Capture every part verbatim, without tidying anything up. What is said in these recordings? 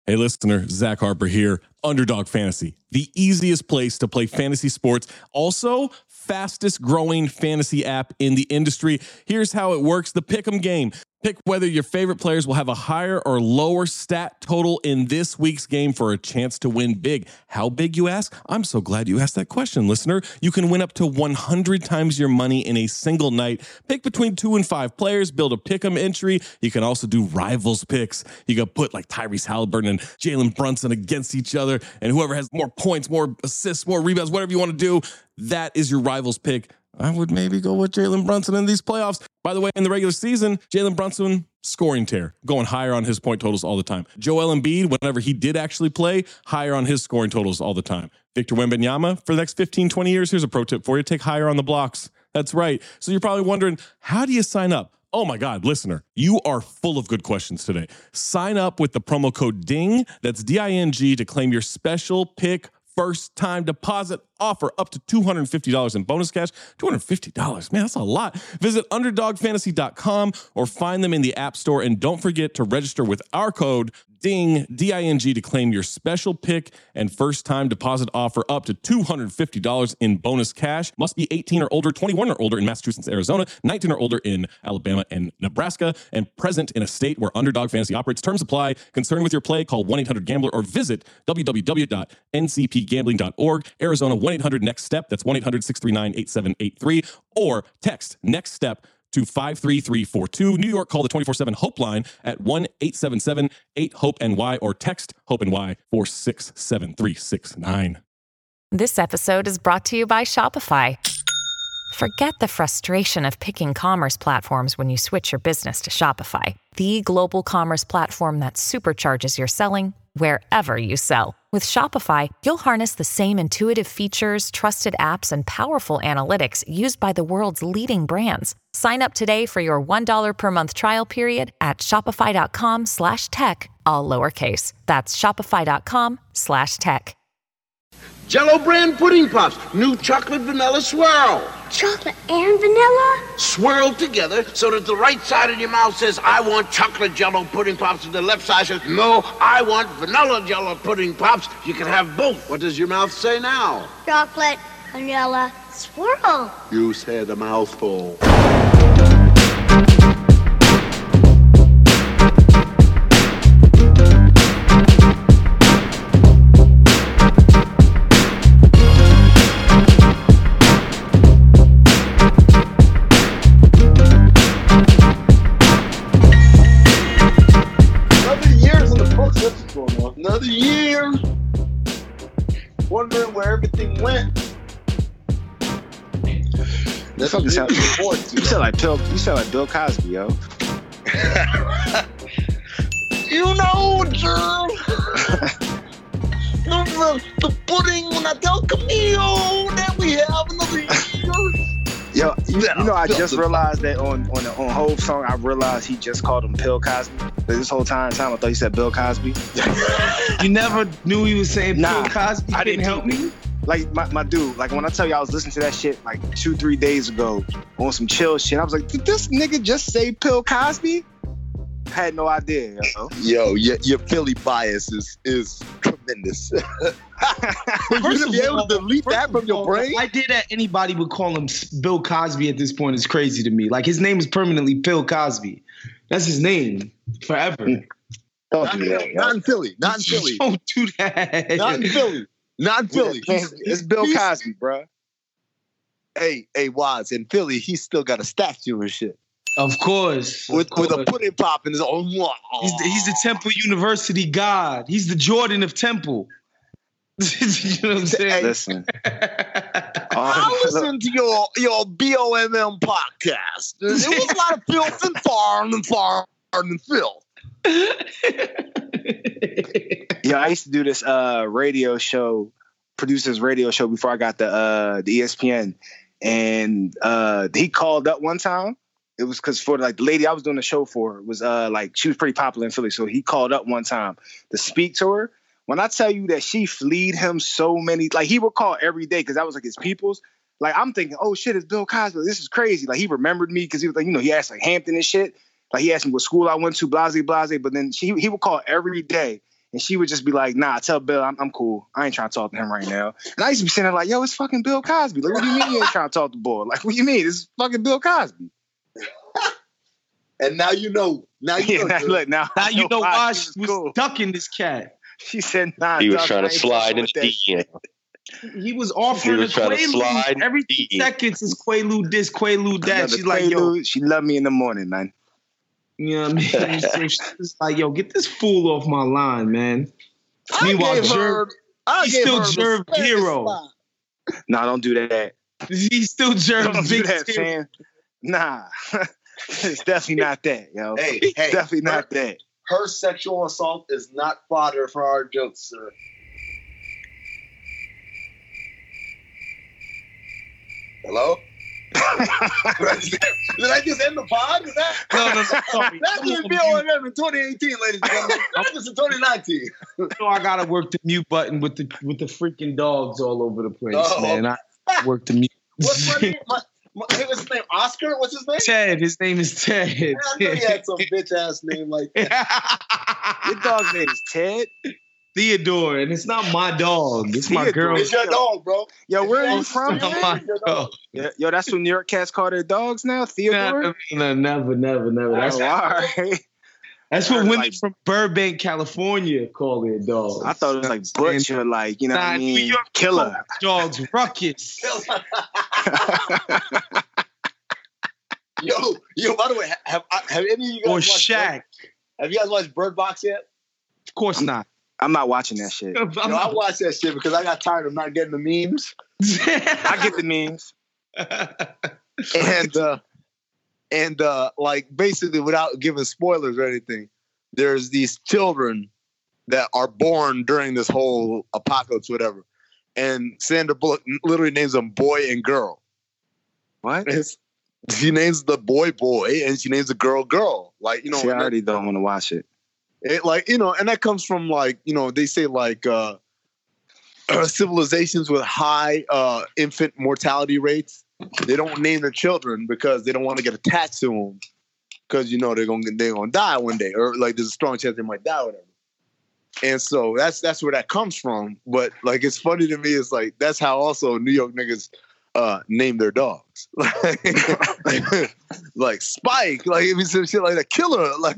Hey, listener, Zach Harper here. Underdog Fantasy, the easiest place to play fantasy sports. Also, fastest growing fantasy app in the industry. Here's how it works. The Pick'em game. Pick whether your favorite players will have a higher or lower stat total in this week's game for a chance to win big. How big, you ask? I'm so glad you asked that question, listener. You can win up to one hundred times your money in a single night. Pick between two and five players, build a Pick'em entry. You can also do rivals picks. You can put like Tyrese Halliburton and Jalen Brunson against each other, and whoever has more points, more assists, more rebounds, whatever you want to do, that is your rivals pick. I would maybe go with Jalen Brunson in these playoffs. By the way, in the regular season, Jalen Brunson, scoring tear, going higher on his point totals all the time. Joel Embiid, whenever he did actually play, higher on his scoring totals all the time. Victor Wembanyama, for the next fifteen, twenty years, here's a pro tip for you. Take higher on the blocks. That's right. So you're probably wondering, how do you sign up? Oh my God, listener, you are full of good questions today. Sign up with the promo code DING, that's D I N G, to claim your special pick first time deposit offer up to two hundred fifty dollars in bonus cash. two hundred fifty dollars, man, that's a lot. Visit underdog fantasy dot com or find them in the App Store. And don't forget to register with our code DING, D I N G, to claim your special pick and first time deposit offer up to two hundred fifty dollars in bonus cash. Must be eighteen or older, twenty-one or older in Massachusetts, Arizona, nineteen or older in Alabama and Nebraska, and present in a state where Underdog Fantasy operates. Terms apply. Concerned with your play, call one eight hundred gambler or visit w w w dot n c p gambling dot org. Arizona, one eight hundred next step. That's one eight hundred six three nine eight seven eight three. Or text next step to five three three four two. New York, call the twenty-four seven Hope line at one eight seven seven eight hope N Y or text HOPE N Y four six seven three six nine. This episode is brought to you by Shopify. Forget the frustration of picking commerce platforms when you switch your business to Shopify, the global commerce platform that supercharges your selling wherever you sell. With Shopify, you'll harness the same intuitive features, trusted apps, and powerful analytics used by the world's leading brands. Sign up today for your one dollar per month trial period at shopify.com slash tech, all lowercase. That's shopify.com slash tech. Jello brand pudding puffs, new chocolate vanilla swirl. Chocolate and vanilla? Swirled together so that the right side of your mouth says, I want chocolate Jello pudding puffs, and the left side says, no, I want vanilla Jello pudding puffs. You can have both. What does your mouth say now? Chocolate, vanilla, swirl. You said a mouthful. Another year, wondering where everything went. That's what you sound, you sound like Bill. You sound like Bill Cosby, yo. You know, Germ. the, the, the pudding when I tell Camille that we have another year. Yo, you, you know, I just realized that on on the on Hove's song, I realized he just called him Bill Cosby. But this whole time, time I thought he said Bill Cosby. You never knew he was saying nah, Bill Cosby? I didn't help me. Like my, my dude, like when I tell you I was listening to that shit like two, three days ago on some chill shit, I was like, did this nigga just say Bill Cosby? I had no idea, yo. Yo, your, your Philly bias is is tremendous. For you to be able to delete that from your brain? The idea that anybody would call him Bill Cosby at this point is crazy to me. Like, his name is permanently Bill Cosby. That's his name forever. Don't Not, do that, not in Philly. Not in Philly. Don't do that. Not in Philly. Not in Philly. Yeah, it's Bill he's- Cosby, bro. Hey, hey, Waz, in Philly, he's still got a statue and shit. Of course. of With course. with a pudding pop in his own. He's the, he's the Temple University god. He's the Jordan of Temple. You know what I'm saying? Listen. I listened to your your B O M M podcast. There was a lot of filth and farm and farm and filth. Yeah, I used to do this uh, radio show, produce this radio show before I got the uh, the E S P N, and uh, he called up one time. It was because for like the lady I was doing the show for was uh, like she was pretty popular in Philly, so he called up one time to speak to her. When I tell you that she fleed him so many, like he would call every day because that was like his people's. Like I'm thinking, oh shit, it's Bill Cosby. This is crazy. Like he remembered me because he was like, you know, he asked like Hampton and shit. Like he asked me what school I went to, blase, blase. But then she, he would call every day And she would just be like, nah, tell Bill I'm, I'm cool. I ain't trying to talk to him right now. And I used to be sitting there like, yo, it's fucking Bill Cosby. Like, what do you mean you ain't trying to talk to boy? Like, what do you mean? It's fucking Bill Cosby. And now you know. Now you yeah, know. Now, look, now, Now you know why she she was cool. ducking this cat. She said, nah. He was dog, trying I to ain't slide in fucking with the that D M. He was offering He was a trying to slide Quaalude. Every two in. seconds is Quaalude this, Quaalude that. Another She's like, yo, Quaalude. She loved me in the morning, man. you know what I mean? So she's like, yo, get this fool off my line, man. I Meanwhile, gave Jerv, her- I he's gave still her Jerv the hero. spot. Nah, don't do that. He's still Don't Jerv's do big that, hero. fam. Nah. It's definitely not that, yo. Hey, It's hey, definitely her- not that. Her sexual assault is not fodder for our jokes, sir. Hello? Did I just end the pod? Was that? No, no, no. Sorry. That's the B O M M in twenty eighteen, ladies and gentlemen. This is twenty nineteen. So I gotta work the mute button with the with the freaking dogs all over the place, Oh. man. I work the mute. What's my name? My, my, what's his name? Oscar? What's his name? Ted. His name is Ted. Man, I knew he had some bitch ass name like that. Your dog's name is Ted. Theodore, and it's not my dog. It's my Theodore. girl. It's your dog, bro. Yo, where are you It's from? not man? my dog. Yeah, yo, that's what New York cats call their dogs now, Theodore. No, never, never, never. That's, Oh, all right. that's what Like- women from Burbank, California call their dogs. I thought it was like Butch or like, you know what I Nah, New mean? York Killer. dogs, ruckus. Yo, yo. By the way, have have any of you guys Or watched Shaq. Bird, have you guys watched Bird Box yet? Of course not. I'm not watching that shit. I'm Yo, I not- watched that shit because I got tired of not getting the memes. I get the memes. and uh and uh like basically without giving spoilers or anything, there's these children that are born during this whole apocalypse, whatever. And Sandra Bullock literally names them boy and girl. What? It's, she names the boy boy and she names the girl girl. Like, you know, See, I and that- already don't want to watch it. it, like, you know, and that comes from like, you know, they say like uh, uh civilizations with high uh infant mortality rates, they don't name their children because they don't want to get attached to them because, you know, they're gonna they're gonna die one day, or like there's a strong chance they might die, or whatever. And so that's that's where that comes from. But like, it's funny to me. It's like that's how also New York niggas uh, name their dogs, like, like Spike, like if some shit like that, Killer, like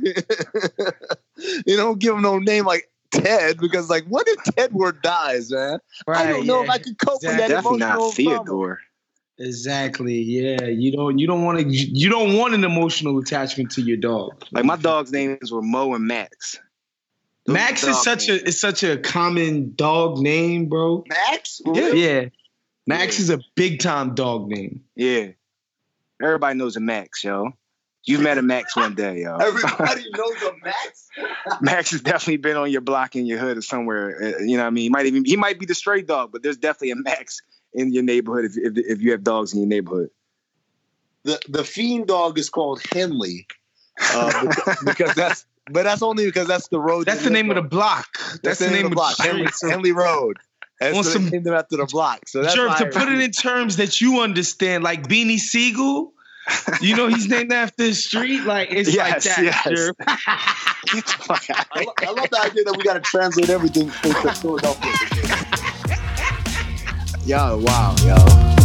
you don't give them no name like Ted because like what if Tedward dies, man? I don't know yeah. if I could cope with that Definitely emotional not Theodore. Exactly. Yeah. You don't. You don't want to. You don't want an emotional attachment to your dog. Like my dog's names were Mo and Max. Those Max are is dog such names. a is such a common dog name, bro. Max. Yeah. Yeah. Max is a big time dog name. Yeah. Everybody knows a Max, yo. You've met a Max one day, yo. Everybody knows a Max. Max has definitely been on your block in your hood or somewhere. uh, You know what I mean? He might even he might be the stray dog, but there's definitely a Max in your neighborhood if if, if you have dogs in your neighborhood. The the fiend dog is called Henley, uh, because, because that's but that's only because that's the road. That's the name of the block. That's, the name of the block, Henley, street. So, Henley Road. That's On the some- named after the block. So that's Jerv, why to put it in terms that you understand, like Beanie Siegel, you know he's named after a street. Like it's Yes, like that, yes. Jerv. Get the fuck out I, lo- I love the idea that we got to translate everything into Philadelphia. Yo, wow, yo.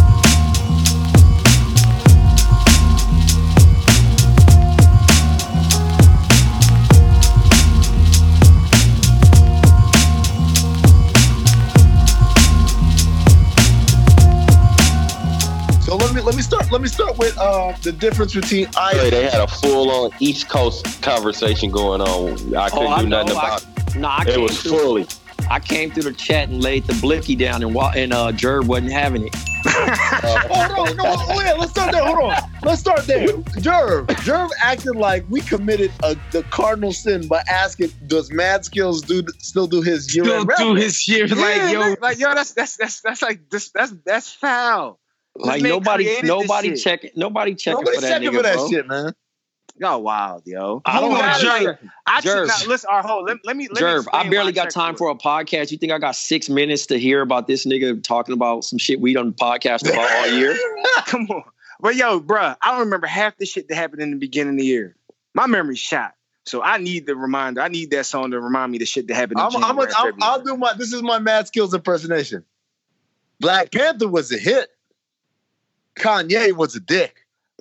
So let me let me start let me start with uh, the difference between Hey, I. they had a full-on East Coast conversation going on. I couldn't Oh, I do nothing know. I- about it. No, I It came was through. fully. I came through the chat and laid the blicky down, and wa- and uh, Jerv wasn't having it. Hold on, no, oh yeah, let's start there. Hold on, let's start there. Jerv, Jerv acted like we committed a, the cardinal sin by asking, "Does Mad Skills do still do his year?" Still do his year like Yeah, yo. like, like yo, that's that's that's that's like this that's that's foul. Like This man nobody, created this nobody shit. checking, nobody checking Nobody for that checking nigga, for that bro. shit, man. Y'all wild, yo. I don't Hold know, on, Jerv. Jerv. I Jerv. Now, listen, all right, hold. Let, let me. Let me Jerv, explain I barely why got checked time for for a podcast. You think I got six minutes to hear about this nigga talking about some shit we done podcast about all year? it. Come on, but yo, bruh, I don't remember half the shit that happened in the beginning of the year. My memory's shot. So I need the reminder. I need that song to remind me the shit that happened in I'm, I'm, January. I'm, I'll do my. This is my Mad Skills impersonation. Black Panther was a hit. Kanye was a dick.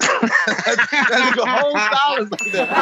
that nigga whole style is like that.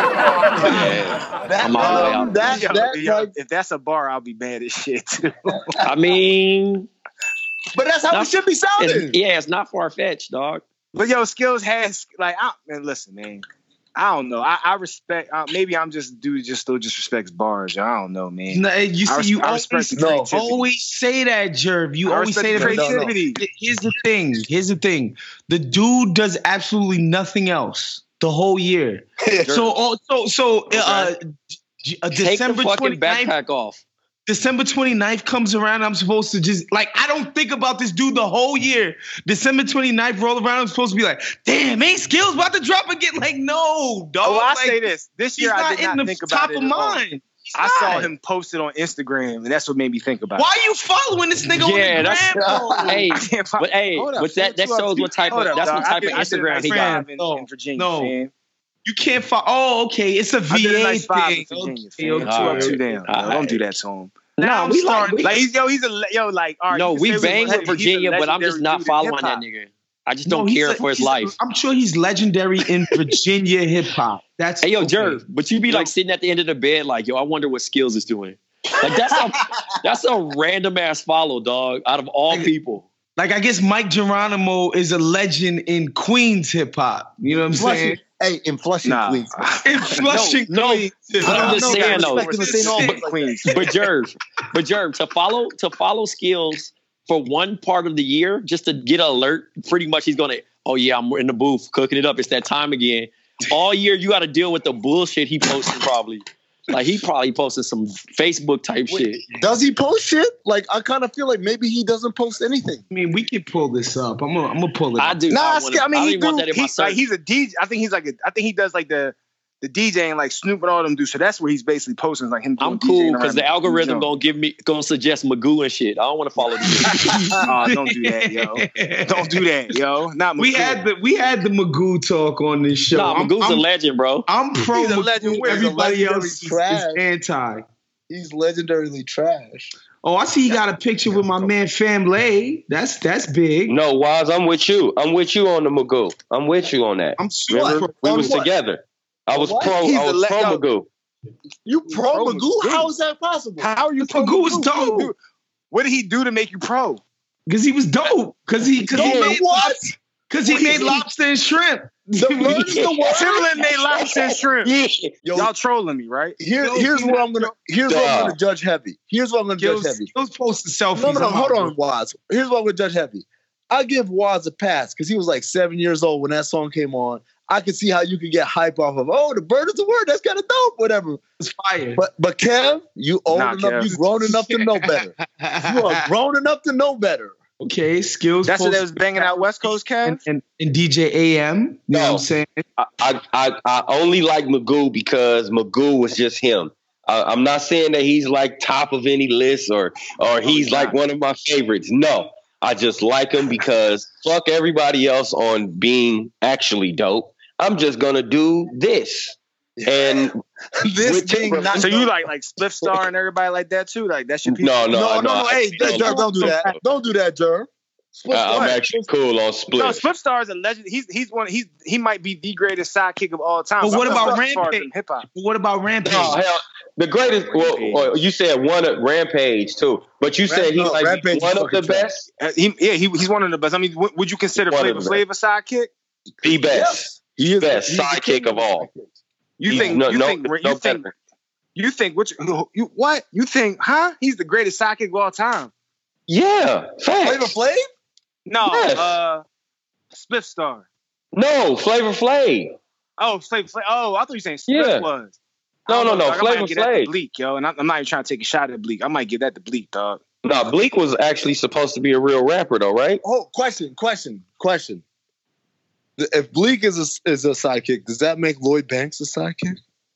Yeah. That, I'm all the way um, out. that, Yo, that, yo, like, if that's a bar, I'll be mad as shit too. I mean, but that's how not, it should be sounding. it's, yeah, it's not far fetched, dog. But yo, Skills has like, I, man, listen, man. I don't know. I, I respect. Uh, maybe I'm just dude just still just respects bars. I don't know, man. No, you I see, you res- I always, respect the no, creativity. always say that, Jerv. You I always respect say the that. but creativity. Here's the thing. Here's the thing. The dude does absolutely nothing else the whole year. so, all, so, so, uh, d- uh, Take December the fucking twenty-ninth, backpack off. December twenty-ninth comes around. I'm supposed to just like, I don't think about this dude the whole year. December twenty-ninth roll around. I'm supposed to be like, damn, ain't Skills about to drop again? Like, no, dog. Oh, well, I like, say this. This year he's I not did not in the think top about it of at all. mind. He's I saw not. him posted on Instagram, and that's what made me think about Why it. are you following this nigga Yeah, on the that's gram? bro? hey, I can't find- but hey, Hold up, but that that hold up, shows what type of hold up, that's dog. what I type did- of I did a Instagram nice he got. five in, No, in Virginia, no. man. You can't follow. Oh, okay. It's a I V did a A nice five thing. in Virginia, Okay, fam. okay. Two up, two down. All Yo, right. don't do that to him. Now Nah, I'm we like starting- we, Like he's yo, he's a le- yo, like all right. no, you can we say what bang you with want, he's a Virginia, but I'm just legendary not dude in following that hip-hop. nigga. I just No, don't he's care a- for his he's a- life. I'm sure he's legendary in Virginia hip hop. That's Hey yo, okay. Jerv, but you be like sitting at the end of the bed, like, yo, I wonder what Skills is doing. Like that's a that's a random ass follow, dog. Out of all people, Like I guess Mike Geronimo is a legend in Queens hip hop. You know what I'm saying? Flushing, hey, in Flushing, Nah. Queens. In Flushing, no, Queens. but I'm I just don't know saying that though. respect in the Saint Albans like Queens. But Jerv, but Jerv, to follow to follow Skills for one part of the year, just to get an alert, pretty much he's gonna, oh yeah, I'm in the booth cooking it up. It's that time again. All year you got to deal with the bullshit he posting probably. Like he probably posted some Facebook type Wait, shit. Does he post shit? Like I kind of feel like maybe he doesn't post anything. I mean, we can pull this up. I'm gonna, I'm gonna pull it I up. do. Nah, not I, wanna, I mean, I he don't even want do. that in my He, search. like, he's a D J. I think he's like a. I think he does like the the DJing, like Snoop and all them do. So that's where he's basically posting, like him. Doing I'm cool DJing because around the algorithm zone. gonna give me gonna suggest Magoo and shit. I don't want to follow this. Oh, don't do that, yo. Don't do that, yo. Not We Magoo. had the we had the Magoo talk on this show. Nah, I'm, Magoo's a I'm, legend, bro. I'm pro He's a Magoo. legend. He's a Everybody legendary else is, is trash. anti. He's legendarily trash. Oh, I see you got a picture with my man Famlay. That's that's big. No, Waz, I'm with you. I'm with you on the Magoo. I'm with you on that. I'm sure. Remember? We On was what? together. I was What? pro. He's I a was le- pro yo. Magoo. You pro, pro Magoo? Magoo? How is that possible? How are you pro? Magoo was Magoo? dope. What did he do to make you pro? Because he was dope. Because he, cause he Dope made, at what? Cause he made lobster and shrimp. The murder's the word. Timberland made lobster and shrimp. Yeah. Yo, Y'all trolling me, right? here, here's where I'm gonna. Here's where I'm Duh. gonna judge heavy. Here's what I'm gonna judge Skills, heavy. Skills posted selfies. No, no, no. I'm Hold out, on, Waz. Here's what I'm gonna judge heavy. I give Waz a pass because he was like seven years old when that song came on. I could see how you could get hype off of. Oh, the bird is the word. That's kind of dope. Whatever. It's fire. But but Kev, you old Nah, enough. Kev. You grown enough to know better. You are grown enough to know better. Okay, Skills. That's what they posted was banging out West Coast, Kev. and, and, and D J A M. You know what I'm saying? I, I, I I only like Magoo because Magoo was just him. I, I'm not saying that he's like top of any list or or he's like one of my favorites. No, I just like him because fuck everybody else on being actually dope. I'm just gonna do this. And This with being Timber- not So you like like Spliff Star and everybody like that too? Like that's your people? no, no, no, no, no. I- Hey, no, Jer, don't do that. Don't do that, Jer. Split I- I'm what? actually cool on Split. No, Spliff Star is a legend. He's he's one. He's he might be the greatest sidekick of all time. But what about Hip Rampage? hop? What about Rampage? No, hell, the greatest. Well, well, you said one at Rampage too, but you said he's no, like Rampage is one of the fucking trash. best, Uh, he, yeah, he, he's one of the best. I mean, w- would you consider One Flavor of the Flav a sidekick? the best, He is best he's the sidekick king of all. You He's think? no, you no, think? You no think? better. You think? Which? You what? You think? Huh? He's the greatest sidekick of all time. Yeah, Flavor facts. Flav? No, Yes. uh, Spliff Star. No, Flavor Flav. Oh, Flavor Flav. Oh, I thought you were saying Spliff Yeah. was. No, I don't no, know, no, dog. I might Flavor give that to Flav. Bleak, yo, and I'm, I'm not even trying to take a shot at Bleak. I might give that to Bleak, dog. No, Bleak was actually supposed to be a real rapper, though, right? Oh, question, question, question. If Bleak is a, is a sidekick, does that make Lloyd Banks a sidekick?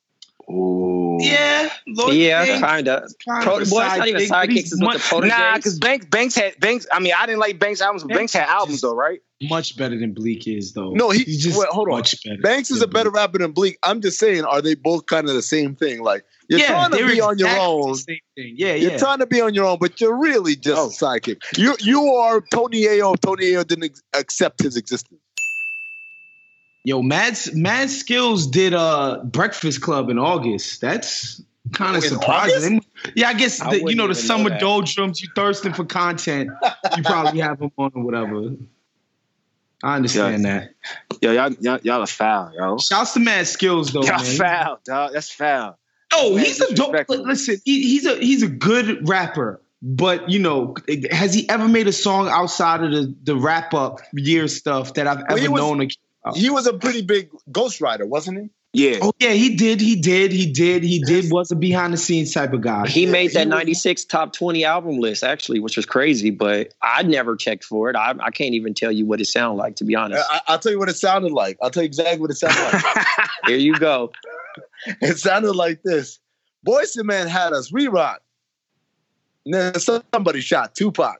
Ooh. Yeah, Lloyd Yeah, Banks, kinda. kind Pro, of a boy, it's not even sidekick, but sidekicks. he's It's with the much, proteges. Nah, because Banks Banks had Banks. I mean, I didn't like Banks albums, but Banks, Banks had albums just- though, right? much better than Bleak is, though. No, he- he's just wait, hold on. much better. Banks is than a better Bleak. rapper than Bleak. I'm just saying, are they both kind of the same thing? Like you're Yeah, trying to they were be on your exactly own. the same thing. Yeah, You're yeah. trying to be on your own, but you're really just Oh. a sidekick. You you are Tony Ayo. Tony Ayo didn't ex- accept his existence. Yo, Mad Mad Skills did uh Breakfast Club in August. That's kind of In surprising. Yeah, I guess I the, you wouldn't know the even know summer that. doldrums. You thirsting for content. You probably have them on or whatever. I understand that. Yo, y'all, y'all, y'all are foul, yo. Shouts to Mad Skills though, Y'all man. foul, dog. That's foul. Oh, Man, he's a dope. disrespectful. Listen, he, he's a he's a good rapper. But you know, has he ever made a song outside of the the wrap up year stuff that I've Well, he ever was- known? To, oh. He was a pretty big ghostwriter, wasn't he? Yeah. oh yeah, he did, he did, he did, he did. Was a behind the scenes type of guy. He made that he was- ninety-six top twenty album list, actually, which was crazy, but I never checked for it. I, I can't even tell you what it sounded like, to be honest. I, I'll tell you what it sounded like. I'll tell you exactly what it sounded like. Here you go. It sounded like this. Boyz two Men had us re-rock. And then somebody shot Tupac.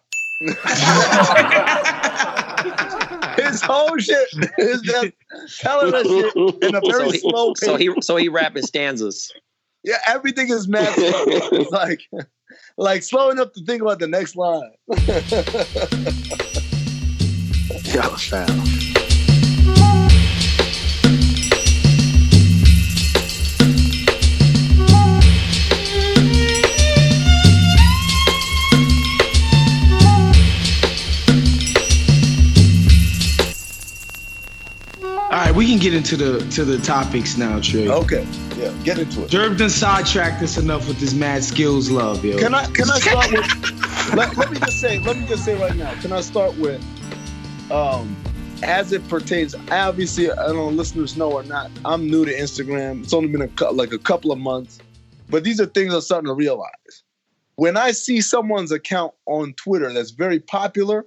His whole shit is just telling us shit in a very So he, slow pace. so he so he rapping stanzas. Yeah, everything is mad slow. It's like, like slow enough to think about the next line. Y'all are foul. All right, we can get into the to the topics now, Trey. Okay, yeah, get into it. Jerv done sidetracked us enough with this Mad Skills love, yo. Can I can I start with? let, let me just say. Let me just say right now. Can I start with? Um, as it pertains, obviously, I don't know if listeners know or not. I'm new to Instagram. It's only been a cou- like a couple of months, but these are things I'm starting to realize. When I see someone's account on Twitter that's very popular,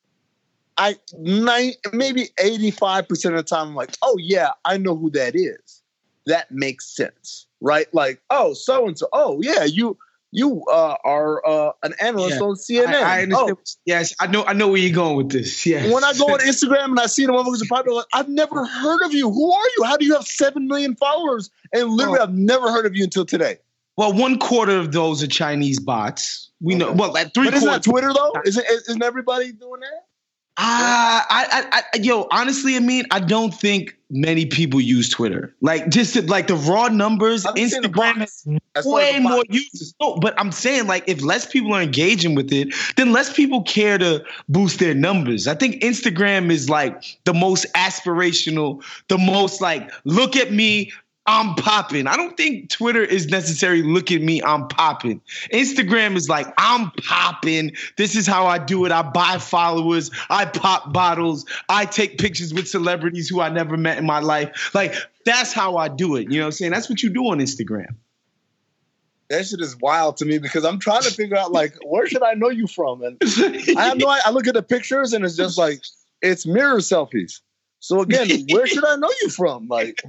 I nine, maybe eighty-five percent of the time I'm like, oh yeah, I know who that is. That makes sense, right? Like, oh, so and so. Oh yeah, you you uh, are uh, an analyst Yeah. on C N N. I, I understand. Oh, Yes, I know. I know where you're going with this. Yeah. when I go on Instagram and I see the motherfuckers are popular, like, I've never heard of you. Who are you? How do you have seven million followers? And literally, Oh. I've never heard of you until today. Well, one quarter of those are Chinese bots. We know. Well, like three But isn't quarters. that Twitter though? Isn't isn't everybody doing that? Ah, I, I, I, yo, honestly, I mean, I don't think many people use Twitter. Like, just to, like the raw numbers, I'm saying the Instagram bots. has As far as way the more bots. users. No, but I'm saying, like, if less people are engaging with it, then less people care to boost their numbers. I think Instagram is like the most aspirational, the most like, look at me, I'm popping. I don't think Twitter is necessarily look at me, I'm popping. Instagram is like, I'm popping. This is how I do it. I buy followers. I pop bottles. I take pictures with celebrities who I never met in my life. Like, that's how I do it. You know what I'm saying? That's what you do on Instagram. That shit is wild to me because I'm trying to figure out like where should I know you from, and I have no. I look at the pictures and it's just like it's mirror selfies. So again, where should I know you from? Like,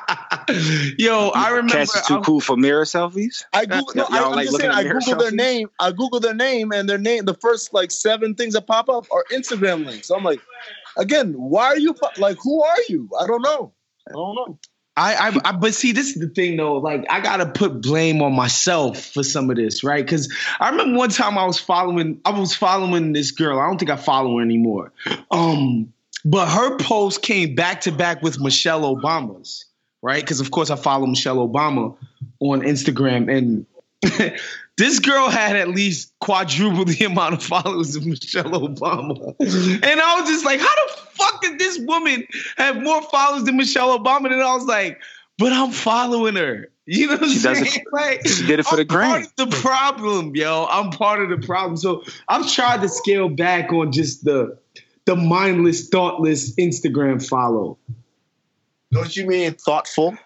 Yo, I remember. Cats is too I- cool for mirror selfies. I Google. No, Y'all I, I'm like just looking saying. at I mirror Google their selfies? name. I Google their name, and their name. The first like seven things that pop up are Instagram links. So I'm like, again, why are you po- like? Who are you? I don't know. I don't know. I, I, I, but see, this is the thing though. Like, I gotta put blame on myself for some of this, right? Because I remember one time I was following, I was following this girl. I don't think I follow her anymore. Um, but her post came back to back with Michelle Obama's, right? Because of course I follow Michelle Obama on Instagram, and this girl had at least quadruple the amount of followers of Michelle Obama. And I was just like, how the fuck did this woman have more followers than Michelle Obama? And I was like, but I'm following her. You know what I'm She does saying? it- Like, she did it for I'm the gram. part of the problem, yo. I'm part of the problem. So I've tried to scale back on just the the mindless, thoughtless Instagram follow. Don't you mean thoughtful?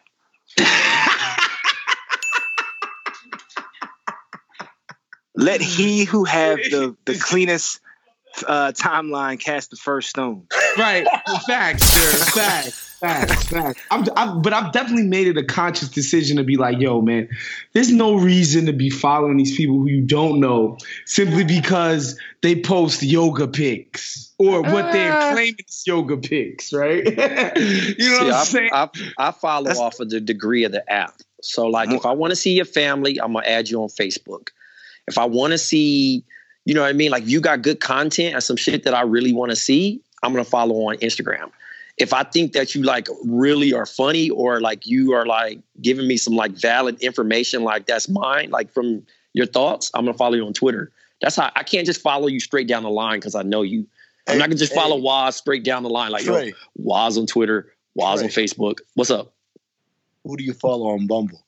Let he who have the the cleanest uh, timeline cast the first stone. Right. Facts, sir. Facts. Facts, facts. I'm, I'm, but I've definitely made it a conscious decision to be like, yo, man, there's no reason to be following these people who you don't know simply because they post yoga pics or what uh, they're claiming is yoga pics, right? You know see, what I'm I, saying? I, I follow That's, off of the degree of the app. So, like, if I want to see your family, I'm going to add you on Facebook. If I want to see, you know what I mean? Like, you got good content or some shit that I really want to see, I'm going to follow on Instagram. If I think that you like really are funny or like you are like giving me some like valid information, like that's mine, like from your thoughts, I'm going to follow you on Twitter. That's how I can't just follow you straight down the line because I know you. I'm hey, not going to just follow hey, Waz straight down the line. Like, yo, Waz on Twitter, Waz Trey. on Facebook. What's up? Who do you follow on Bumble?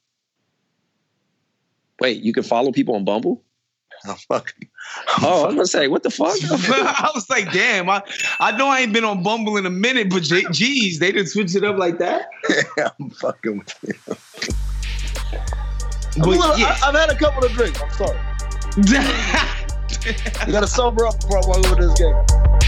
Wait, you can follow people on Bumble? I'm fucking. Oh, I'm gonna say, what the fuck? I was like, damn, I, I know I ain't been on Bumble in a minute, but j- geez, they didn't switch it up like that. Yeah, I'm fucking with you. But, little, yeah. I, I've had a couple of drinks. I'm sorry. You gotta sober up before I walk over this game.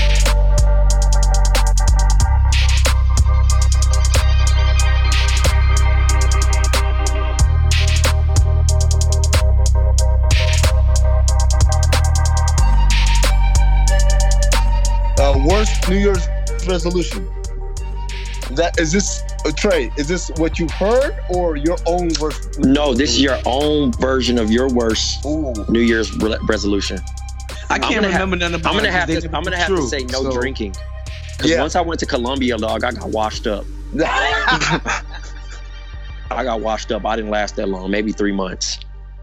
Uh, worst New Year's resolution. That is this uh, Trey? Is this what you've heard or your own worst? No, this is your own version of your worst Ooh. New Year's re- resolution. I can't remember have, none of. I'm gonna have to. I'm gonna have true, to say no so. drinking. Because yeah. once I went to Colombia, dog, I got washed up. I got washed up. I didn't last that long. Maybe three months.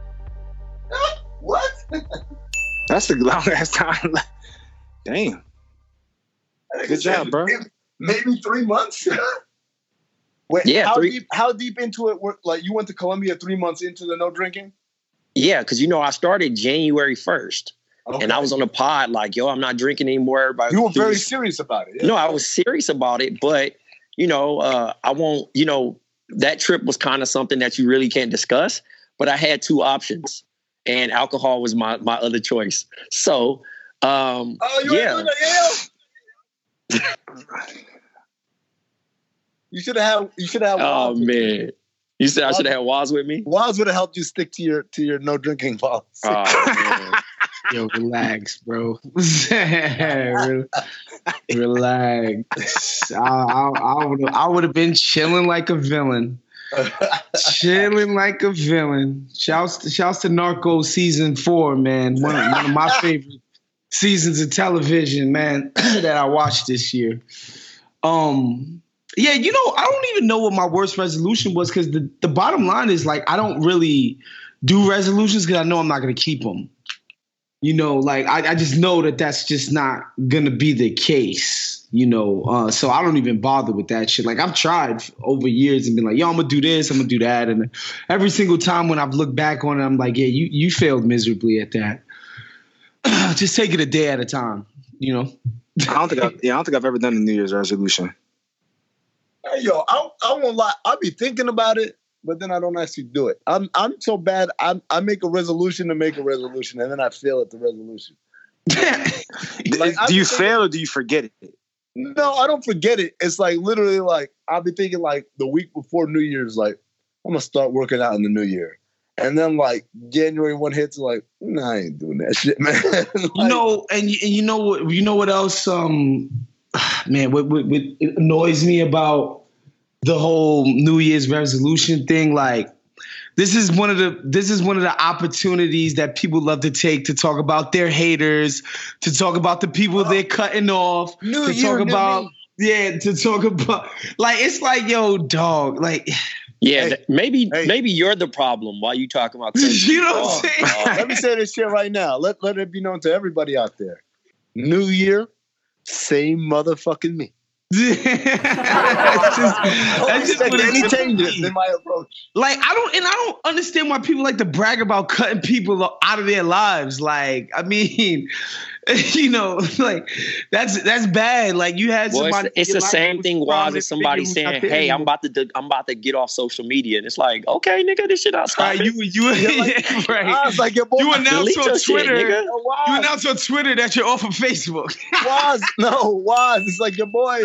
What? That's the longest time. Damn. Good job, bro. Maybe three months. Wait, yeah, how three. deep? How deep into it? Were, like you went to Colombia three months into the no drinking? Yeah, because you know I started January first, okay. and I was on the pod like, yo, I'm not drinking anymore. Everybody, you were very serious about it. Yeah. No, I was serious about it, but you know, uh, I won't. You know, that trip was kind of something that you really can't discuss. But I had two options, and alcohol was my my other choice. So, um, oh, you yeah. You should have. You should have. Oh man, you said I should have had Waz with me. Waz would have helped you stick to your to your no drinking policy. Oh, yo, relax, bro. Relax. I, I, I would I would have been chilling like a villain. Chilling like a villain. Shouts to, shouts to Narcos season four, man. One of, one of my favorite seasons of television, man, that I watched this year. Um, yeah, you know, I don't even know what my worst resolution was because the, the bottom line is like I don't really do resolutions because I know I'm not going to keep them. You know, like I, I just know that that's just not going to be the case, you know. Uh, so I don't even bother with that shit. Like I've tried over years and been like, yo, I'm going to do this, I'm going to do that. And every single time when I've looked back on it, I'm like, yeah, you you failed miserably at that. Just take it a day at a time, you know. I don't think I, yeah, I don't think I've ever done a New Year's resolution. Hey, yo, I I won't lie. I'll be thinking about it, but then I don't actually do it. I'm I'm so bad. I I make a resolution to make a resolution, and then I fail at the resolution. Like, do you thinking, fail or do you forget it? No, I don't forget it. It's like literally like I'll be thinking like the week before New Year's, like I'm gonna start working out in the new year. And then like January one hits, like, nah, I ain't doing that shit, man. Like, you know, and, and you know what? You know what else? Um, man, what, what, what annoys me about the whole New Year's resolution thing? Like, this is one of the this is one of the opportunities that people love to take to talk about their haters, to talk about the people oh, they're cutting off, New to year, talk about me. yeah, to talk about like it's like yo, dog, like. Yeah, hey, maybe hey. maybe you're the problem while you talking about you know what I'm saying? Uh, let me say this shit right now. Let let it be known to everybody out there. New year, same motherfucking me. That's just, that's just what any changes in my approach. Like I don't, and I don't understand why people like to brag about cutting people out of their lives. Like, I mean, you know, like that's that's bad. Like you had well, somebody. It's, it's the same thing. Was as somebody saying, "Hey, I'm about to I'm about to get off social media," and it's like, okay, nigga, this shit outside. Right, you you like, yeah, right. I was like, your boy, you announced on Twitter. Shit, you announced on Twitter that you're off of Facebook. Waz, no, Waz. It's like your boy.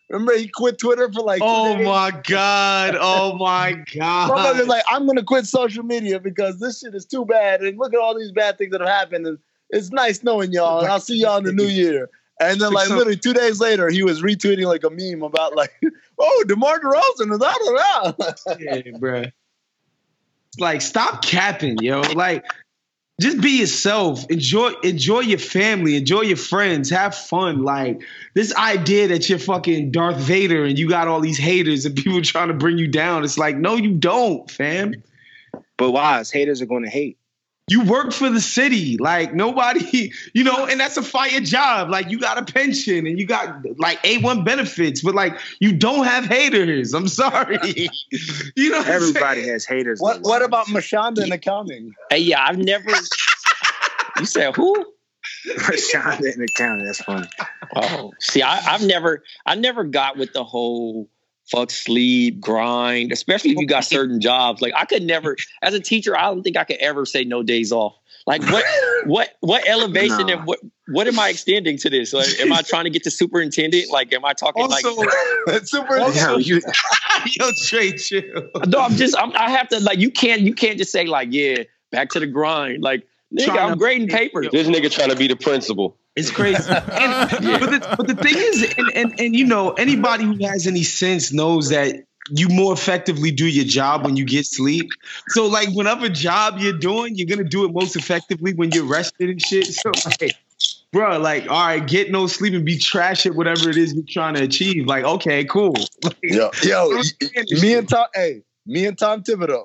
Remember, he quit Twitter for like. Oh my god! Oh my god! Motherfucker's like, I'm gonna quit social media because this shit is too bad, and look at all these bad things that have happened. And it's nice knowing y'all, and I'll see y'all in the new year. And then, like, literally two days later, he was retweeting like a meme about like, oh, DeMar DeRozan is out of that. Yeah, bro. Like, stop capping, yo. Like, just be yourself. Enjoy, enjoy your family. Enjoy your friends. Have fun. Like, this idea that you're fucking Darth Vader and you got all these haters and people trying to bring you down. It's like, no, you don't, fam. But why? Haters are going to hate. You work for the city. Like, nobody, you know, and that's a fire job. Like, you got a pension and you got like A one benefits, but like, you don't have haters. I'm sorry. You know, everybody has haters. What What about Mashonda in accounting? Hey, yeah, I've never. You said who? Mashonda in accounting. That's funny. Oh, see, I, I've never, I never got with the whole fuck sleep, grind, especially if you got certain jobs. Like I could never, as a teacher, I don't think I could ever say no days off. Like what, what, what elevation no. and what, what am I extending to this? Like, am I trying to get to superintendent? Like, am I talking also, like superintendent? You, yo, straight chill. No, I'm just, I'm, I have to like, you can't, you can't just say like, yeah, back to the grind. Like, nigga, I'm grading papers. This nigga trying to be the principal. It's crazy. And, yeah. but, the, but the thing is, and, and, and you know, anybody who has any sense knows that you more effectively do your job when you get sleep. So like whatever job you're doing, you're going to do it most effectively when you're rested and shit. So like, bro, like, all right, get no sleep and be trash at whatever it is you're trying to achieve. Like, okay, cool. Like, yo, yo me and Tom, hey, me and Tom Thibodeau.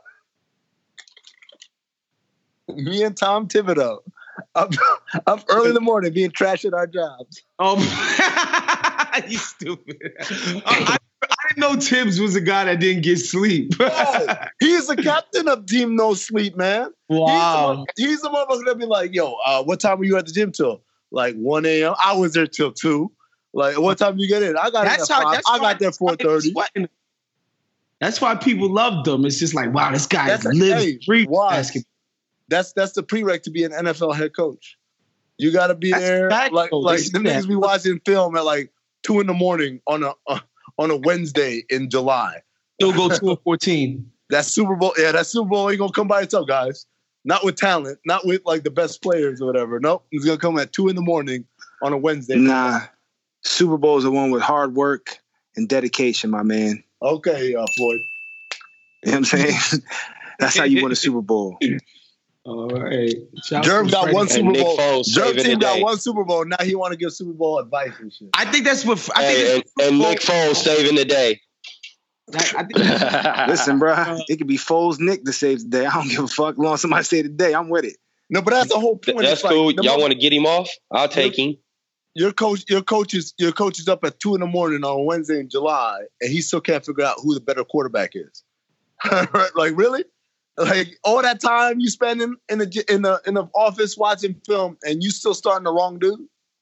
Me and Tom Thibodeau. Up, up early in the morning being trash at our jobs. Oh, you stupid. I, I didn't know Tibbs was a guy that didn't get sleep. Oh, he's the captain of Team No Sleep, man. Wow. He's the motherfucker that be like, yo, uh, what time were you at the gym till? Like one a.m. I was there till two. Like, what time you get in? I got that's in at how, five. that's I got there four thirty. That's why people loved them. It's just like, wow, this guy lives hey, free basketball. That's that's the prereq to be an N F L head coach. You got to be that's there. Like like the niggas be watching film at like two in the morning on a uh, on a Wednesday in July. Still go two and fourteen. That Super Bowl, yeah, that Super Bowl ain't gonna come by itself, guys. Not with talent, not with like the best players or whatever. Nope, it's gonna come at two in the morning on a Wednesday. Nah, Super Bowl is the one with hard work and dedication, my man. Okay, uh, Floyd. You know what I'm saying? That's how you win a Super Bowl. All right. Jerv got one Super Bowl. Jerv team got one Super Bowl. Now he want to give Super Bowl advice and shit. I think that's what. I hey, think and, and Nick Foles saving the day. I, I Listen, bro, uh, it could be Foles Nick to save the day. I don't give a fuck. Long somebody say the day, I'm with it. No, but that's the whole point. That's it's cool. Like, Y'all want to get him off? I'll take your, him. Your coach, your coach is your coach is up at two in the morning on Wednesday in July, and he still can't figure out who the better quarterback is. Like, really? Like all that time you spend in, in the in the in the office watching film, and you still starting the wrong dude.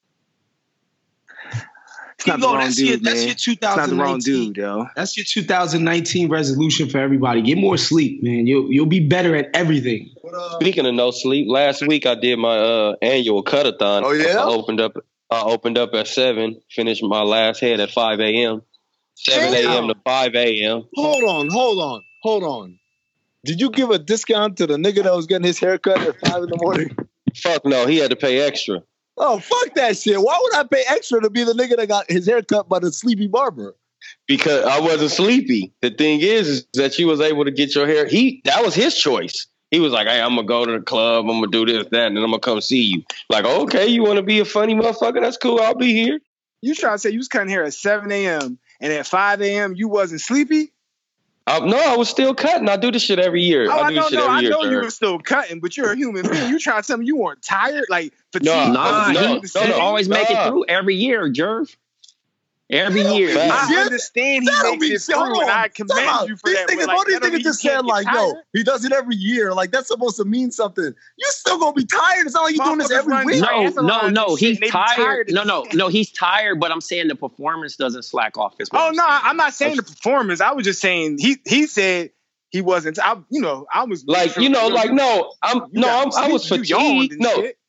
It's not the wrong that's dude, your, man. That's your two thousand nineteen. It's not the wrong dude, yo. That's your two thousand nineteen resolution for everybody. Get more sleep, man. You'll you'll be better at everything. But, uh, Speaking of no sleep, last week I did my uh, annual cut-a-thon. Oh yeah. I opened up. I opened up at seven. Finished my last head at five a.m. seven a.m. to five a.m. Hold on, hold on, hold on. Did you give a discount to the nigga that was getting his haircut at five in the morning? Fuck no, he had to pay extra. Oh, fuck that shit. Why would I pay extra to be the nigga that got his haircut by the sleepy barber? Because I wasn't sleepy. The thing is, is that you was able to get your hair. He that was his choice. He was like, hey, I'm gonna go to the club, I'm gonna do this, that, and then I'm gonna come see you. Like, okay, you wanna be a funny motherfucker? That's cool, I'll be here. You trying to say you was cutting hair at seven a.m. and at five a.m. you wasn't sleepy? Uh, no, I was still cutting. I do this shit every year. Oh, I I, do know, this shit no, every I year, know sir. you were still cutting, but you're a human being. You trying to tell me you weren't tired? Like, fatigue? No, Nah, no, he, no, he no, always make nah. it through every year, Jerv. Every Yeah, year. Facts. I understand he That'll makes be it so through, and I commend you for these that. Niggas, but, like, all these that don't mean niggas you just can't saying get like, yo, tired. he does it every year. Like that's supposed to mean something. You still gonna be tired. It's not like you're doing this every Motherfuckers week. run No, no, no. He's They be tired. tired No, at no, the end. no. He's tired, but I'm saying the performance doesn't slack off. Is what Oh I'm no, saying. I'm not saying the performance. I was just saying he he said he wasn't. I, you know, I was Like, you know, like, no, I'm You no, got I'm, I was sleep, you yawned fatigued. and No, shit.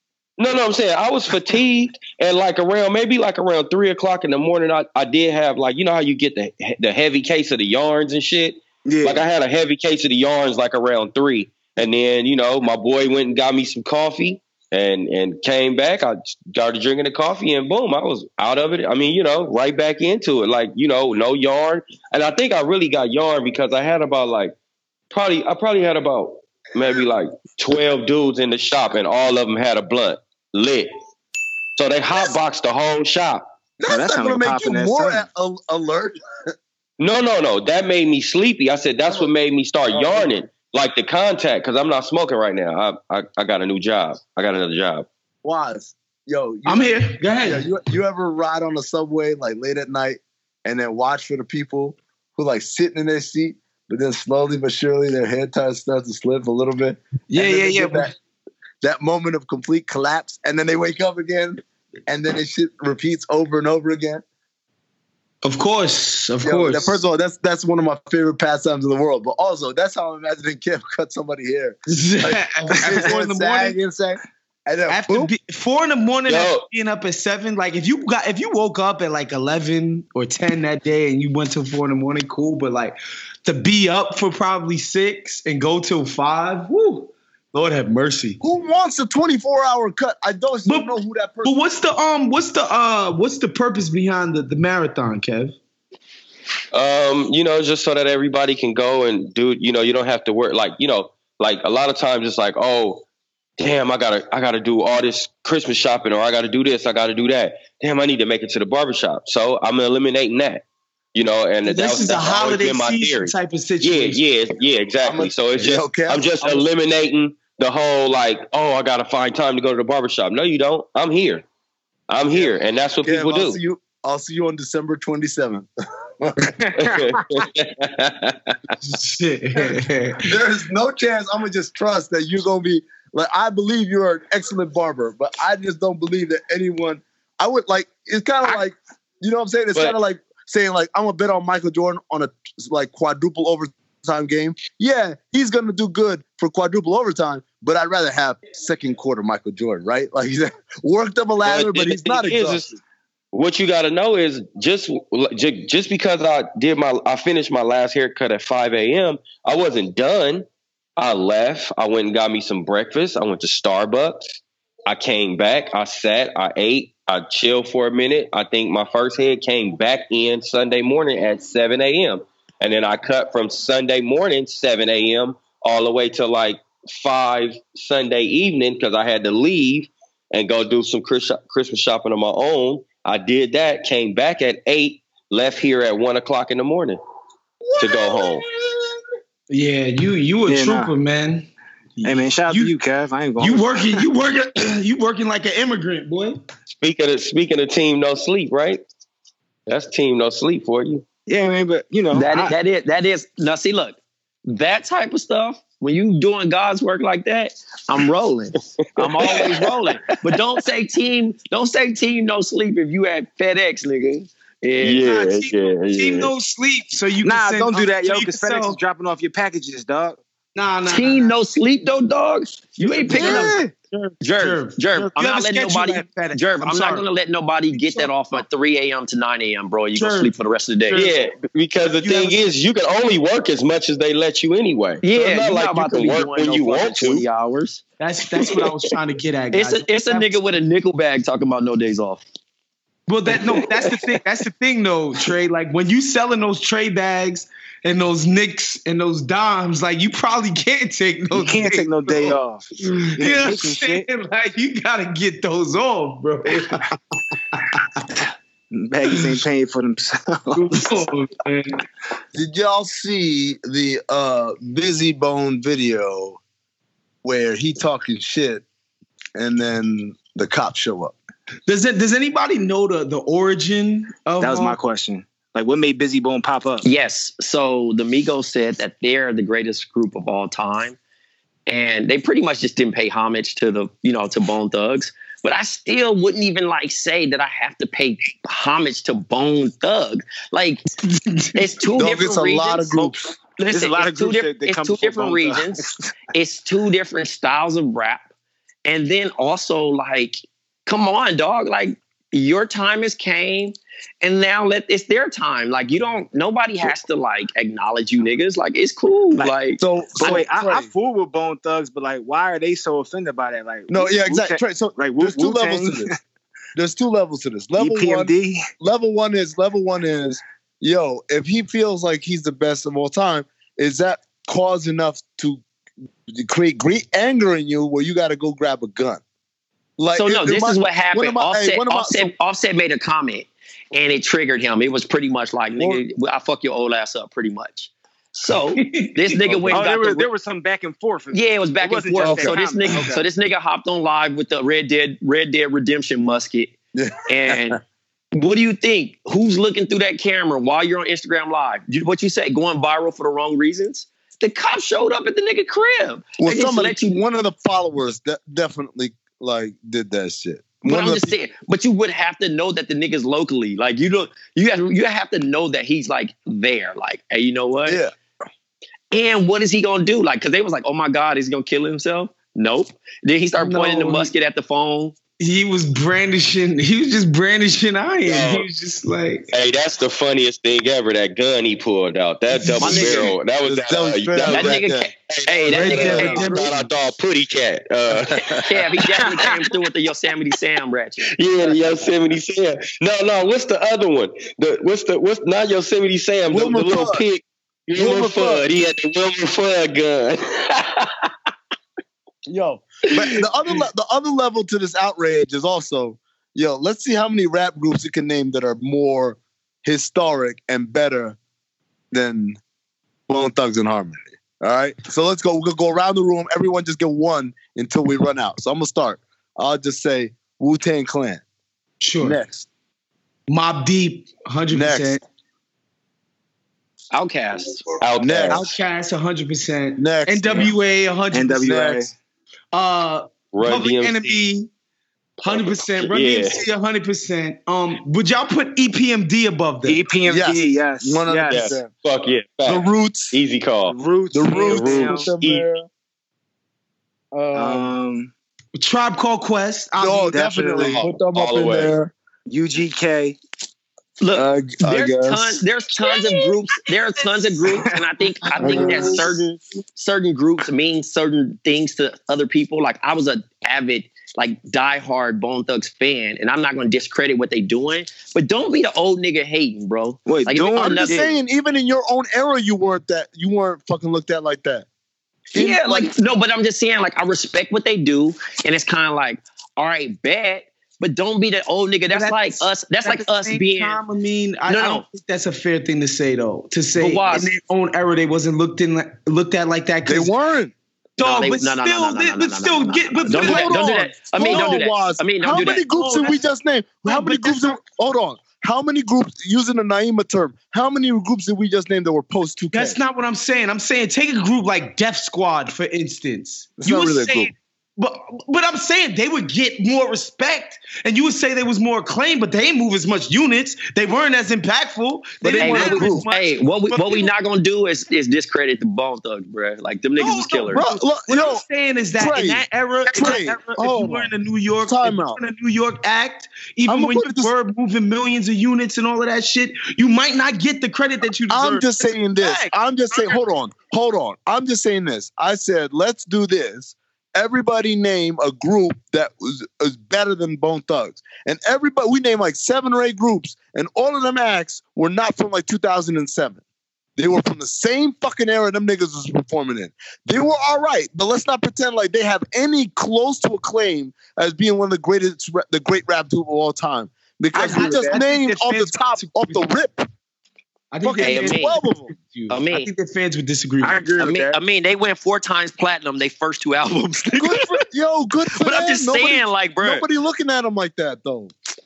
No, no, I'm saying I was fatigued, and like around maybe like around three o'clock in the morning, I, I did have like you know how you get the the heavy case of the yarns and shit. Yeah. Like I had a heavy case of the yarns like around three, and then you know my boy went and got me some coffee, and and came back. I started drinking the coffee, and boom, I was out of it. I mean, you know, right back into it. Like you know, no yarn, and I think I really got yarn because I had about like probably I probably had about maybe like twelve dudes in the shop, and all of them had a blunt lit. So they hotboxed the whole shop. That's, that's not going to make you more a- a- alert. No, no, no. That made me sleepy. I said that's what made me start yarning, like the contact, because I'm not smoking right now. I, I I got a new job. I got another job. Wise, yo, you, I'm here. Go ahead. Yo, you you ever ride on the subway like late at night and then watch for the people who like sitting in their seat, but then slowly but surely their head starts starts to slip a little bit. Yeah, yeah, yeah. That, that moment of complete collapse, and then they wake up again, and then it shit repeats over and over again. Of course, of Yo, course. that- First of all, that's that's one of my favorite pastimes in the world. But also, that's how I'm imagining Kev cut somebody hair. Like, After four in the morning, and say, and then after boom. be, four in the morning, Yo. after being up at seven. Like if you got if you woke up at like eleven or ten that day and you went till four in the morning, cool. But like to be up for probably six and go till five, whoo, Lord have mercy. Who wants a twenty-four hour cut? I don't But- know who that person. But what's the um what's the uh what's the purpose behind the, the marathon, Kev? Um, you know, just so that everybody can go and do. You know, you don't have to work. Like you know, like a lot of times it's like, oh, damn, I gotta I gotta do all this Christmas shopping, or I gotta do this, I gotta do that. Damn, I need to make it to the barbershop. So I'm eliminating that. You know, and that This was, is a that's always holiday been my season theory. type of Yeah, situation. yeah, yeah, exactly. a- so it's Yeah, just okay. I'm just I'm a- eliminating the whole like, oh, I gotta find time to go to the barbershop. No, you don't. I'm here. I'm here, and that's what Kev, people I'll do. see you. I'll see you on December twenty-seventh. Shit. There is no chance I'm gonna just trust that you're gonna be like. I believe you're an excellent barber, but I just don't believe that anyone. I would like. It's kind of like, you know what I'm saying? It's But- kind of like saying like I'm gonna bet on Michael Jordan on a like quadruple overtime game. Yeah, he's gonna do good for quadruple overtime, but I'd rather have second quarter Michael Jordan, right? Like he's worked up a ladder, but the he's not thing is, exhausted. is what you got to know is just ju- just because I did my I finished my last haircut at five a.m. I wasn't done. I left. I went and got me some breakfast. I went to Starbucks. I came back. I sat. I ate. I chilled for a minute. I think my first head came back in Sunday morning at seven a.m. And then I cut from Sunday morning, seven a.m., all the way to like five Sunday evening because I had to leave and go do some Chris- Christmas shopping on my own. I did that, came back at eight, left here at one o'clock in the morning to go home. Yeah, you you a Yeah, trooper, nah. man. Hey man, shout out You- to you, Kev. I ain't going. You working, you working, you working like an immigrant, boy. Speaking of speaking of team no sleep, right? That's team no sleep for you. Yeah, man, but you know, That I- that is that is now. See, look, that type of stuff. When you doing God's work like that, I'm rolling. I'm always rolling. But don't say team. Don't say team no sleep if you at FedEx, nigga. And Yeah, Nah, team, yeah, team yeah. no sleep, so you nah, can send, don't do that, yo, so you because can FedEx sell- is dropping off your packages, dog. Nah, nah, team nah, no sleep though, dogs. You ain't picking up. Jerv, Jerv, Jerv, Jerv, I'm you not have a letting schedule nobody. at FedEx. Jerv, I'm I'm, not sorry. gonna let nobody get that off at three a.m. to nine a.m. Bro, you gonna Jerv, sleep for the rest of the day. Jerv. Yeah, because the You thing have a- is, you can only work as much as they let you anyway. So Yeah, it's you're not not like about to you be can work doing when no you fucking want to. twenty hours. That's that's what I was trying to get at, guys. It's a it's a nigga with a nickel bag talking about no days off. Well, that no, that's the thing. That's the thing, though, Trey. Like when you selling those tray bags and those nicks and those dimes, like you probably can't take no. You can't day take no day off. off. You know what I'm Making saying? shit. Like you gotta get those off, bro. Baggies ain't paying for themselves. Oh, man. Did y'all see the uh, Busy Bone video where he talking shit and then the cops show up? Does it? Does anybody know the the origin of? That was my uh, question. Like, what made Busy Bone pop up? Yes. So the Migos said that they're the greatest group of all time. And they pretty much just didn't pay homage to the, you know, to Bone Thugs. But I still wouldn't even like say that I have to pay homage to Bone Thug. Like it's two Dog, different it's a regions. lot of groups. Listen, There's a lot it's of two, groups diff- that- that it's come two before different Bone Thugs. regions. It's two different styles of rap. And then also, like, come on, dog. Like, your time has came, and now let it's their time. Like, you don't. Nobody has to like acknowledge you niggas. Like, it's cool. Like, like so. So I, wait, I, I fool with Bone Thugs, but like, why are they so offended by that? Like, no, yeah, exactly. Trey, so like, there's two Wu-Tang. levels to this. There's two levels to this. Level E P M D. one. Level one is level one is yo. If he feels like he's the best of all time, is that cause enough to create great anger in you where you got to go grab a gun? Like, so no, it, this it is might, what happened. I, Offset, hey, Offset, I, so, Offset made a comment, and it triggered him. It was pretty much like, nigga, I fuck your old ass up, pretty much. So this nigga went. Oh, got there was the, there was some back and forth. Yeah, it was back it and forth. So this comment. nigga, okay. so this nigga hopped on live with the Red Dead Red Dead Redemption musket, and what do you think? Who's looking through that camera while you're on Instagram Live? What you say? Going viral for the wrong reasons? The cop showed up at the nigga crib. Well, somebody, you, one of the followers de- definitely like did that shit. But One I'm just people, saying. But you would have to know that the nigga's locally. Like, you don't. You have. You have to know that he's like there. Like, hey, you know what? Yeah. And what is he gonna do? Like, because they was like, oh my god, he's gonna kill himself. Nope. Then he started pointing No, the musket at the phone. He was brandishing. He was just brandishing iron. Yo. He was just like, Hey, that's the funniest thing ever. That gun he pulled out. That double nigga- barrel. That was that. that Uh, was that, straight was out That right nigga. there. Ca- hey, that Right nigga there, came right there. through. Shout out dog Putty Cat. Uh, Yeah, he definitely came through with the Yosemite Sam ratchet. yeah, the Yosemite Sam. No, no. What's the other one? The what's the what's not Yosemite Sam? The, the Wilmer little Fudd. pig. Wilmer Wilmer Fudd. Fudd. He had the Wilmer Fudd gun. Yo, but the other le- the other level to this outrage is also, yo, let's see how many rap groups you can name that are more historic and better than Bone Thugs and Harmony. All right, so let's go. We'll go around the room. Everyone just get one until we run out. So I'm gonna start. I'll just say Wu-Tang Clan. sure. Next, Mobb Deep, one hundred percent. Outcast. Out Next. there. Outkast, one hundred percent. next, N W A, one hundred percent. N W A. next. Uh, Run Public D M C. Enemy, one hundred percent. Run Yeah. D M C, one hundred percent. Um, would y'all put E P M D above them? E P M D, yes. One hundred Yes. percent. Fuck yeah. The Fact. Roots. Easy call. Roots. The Roots. Roots. Put them E- there. Um, Um, Tribe Called Quest. oh, obviously. definitely. definitely. Put them All up the in way. there. U G K. Look, Uh, I there's guess. tons. There's tons of groups. There are tons of groups, and I think I think that certain certain groups mean certain things to other people. Like, I was a avid, like, diehard Bone Thugs fan, and I'm not going to discredit what they doing, but don't be the old nigga hating, bro. Wait, like, if doing- it's I'm just another- saying, even in your own era, you weren't that. You weren't fucking looked at like that. In- Yeah, like, no, but I'm just saying, like, I respect what they do, and it's kind of like, all right, bad, but don't be the old nigga. That's But at like the- us. That's At like the us same being. time, I mean, I, No, I no. don't think that's a fair thing to say, though. To say But why? in their own era they wasn't looked in like, looked at like that. They 'cause- weren't. Dog, No, they- but no, no, no, still, no, no, they- no, but no, no, still no, no, get. no. But Don't do that. Hold Don't do on. that. I mean, Hold don't do on, that. Waz. I mean, don't how do many that. groups Oh, did we that's- just name? How No, many but groups? that's Did, hold on. How many groups, using the Naima term, how many groups did we just name that were post two K? That's not what I'm saying. I'm saying take a group like Def Squad, for instance. It's you not were really a saying, group. but but I'm saying they would get more respect, and you would say they was more acclaimed, but they didn't move as much units. They weren't as impactful. They But they didn't Hey, were matter a what we, group. as much. hey, what we But what we people- not gonna do is is discredit the Bone Thugs, bro. Like, them niggas No, was no, killers. Bro, look, What yo, I'm saying is that Trey, in that era, in that Trey, era, if hold you were on. in a New York, Time if you out. were in a New York act, even I'ma when put you it this- were moving millions of units and all of that shit, you might not get the credit that you deserve. I'm just saying this. Fact. I'm just saying, hold on, hold on. I'm just saying this. I said, let's do this. Everybody name a group that was, was better than Bone Thugs. And everybody, we named like seven or eight groups, and all of them acts were not from like two thousand seven. They were from the same fucking era them niggas was performing in. They were all right, but let's not pretend like they have any close to acclaim as being one of the greatest, ra- the great rap group of all time. Because I- we I- just I think named that off the fans top, off the rip, I think fucking Hey, I that mean- twelve of them. I mean- I think that fans would disagree. With I you. agree I with mean, that. I mean, they went four times platinum. They first two albums. Good for, yo, good for But I'm them. just Nobody- saying, like, bro. Nobody looking at them like that, though.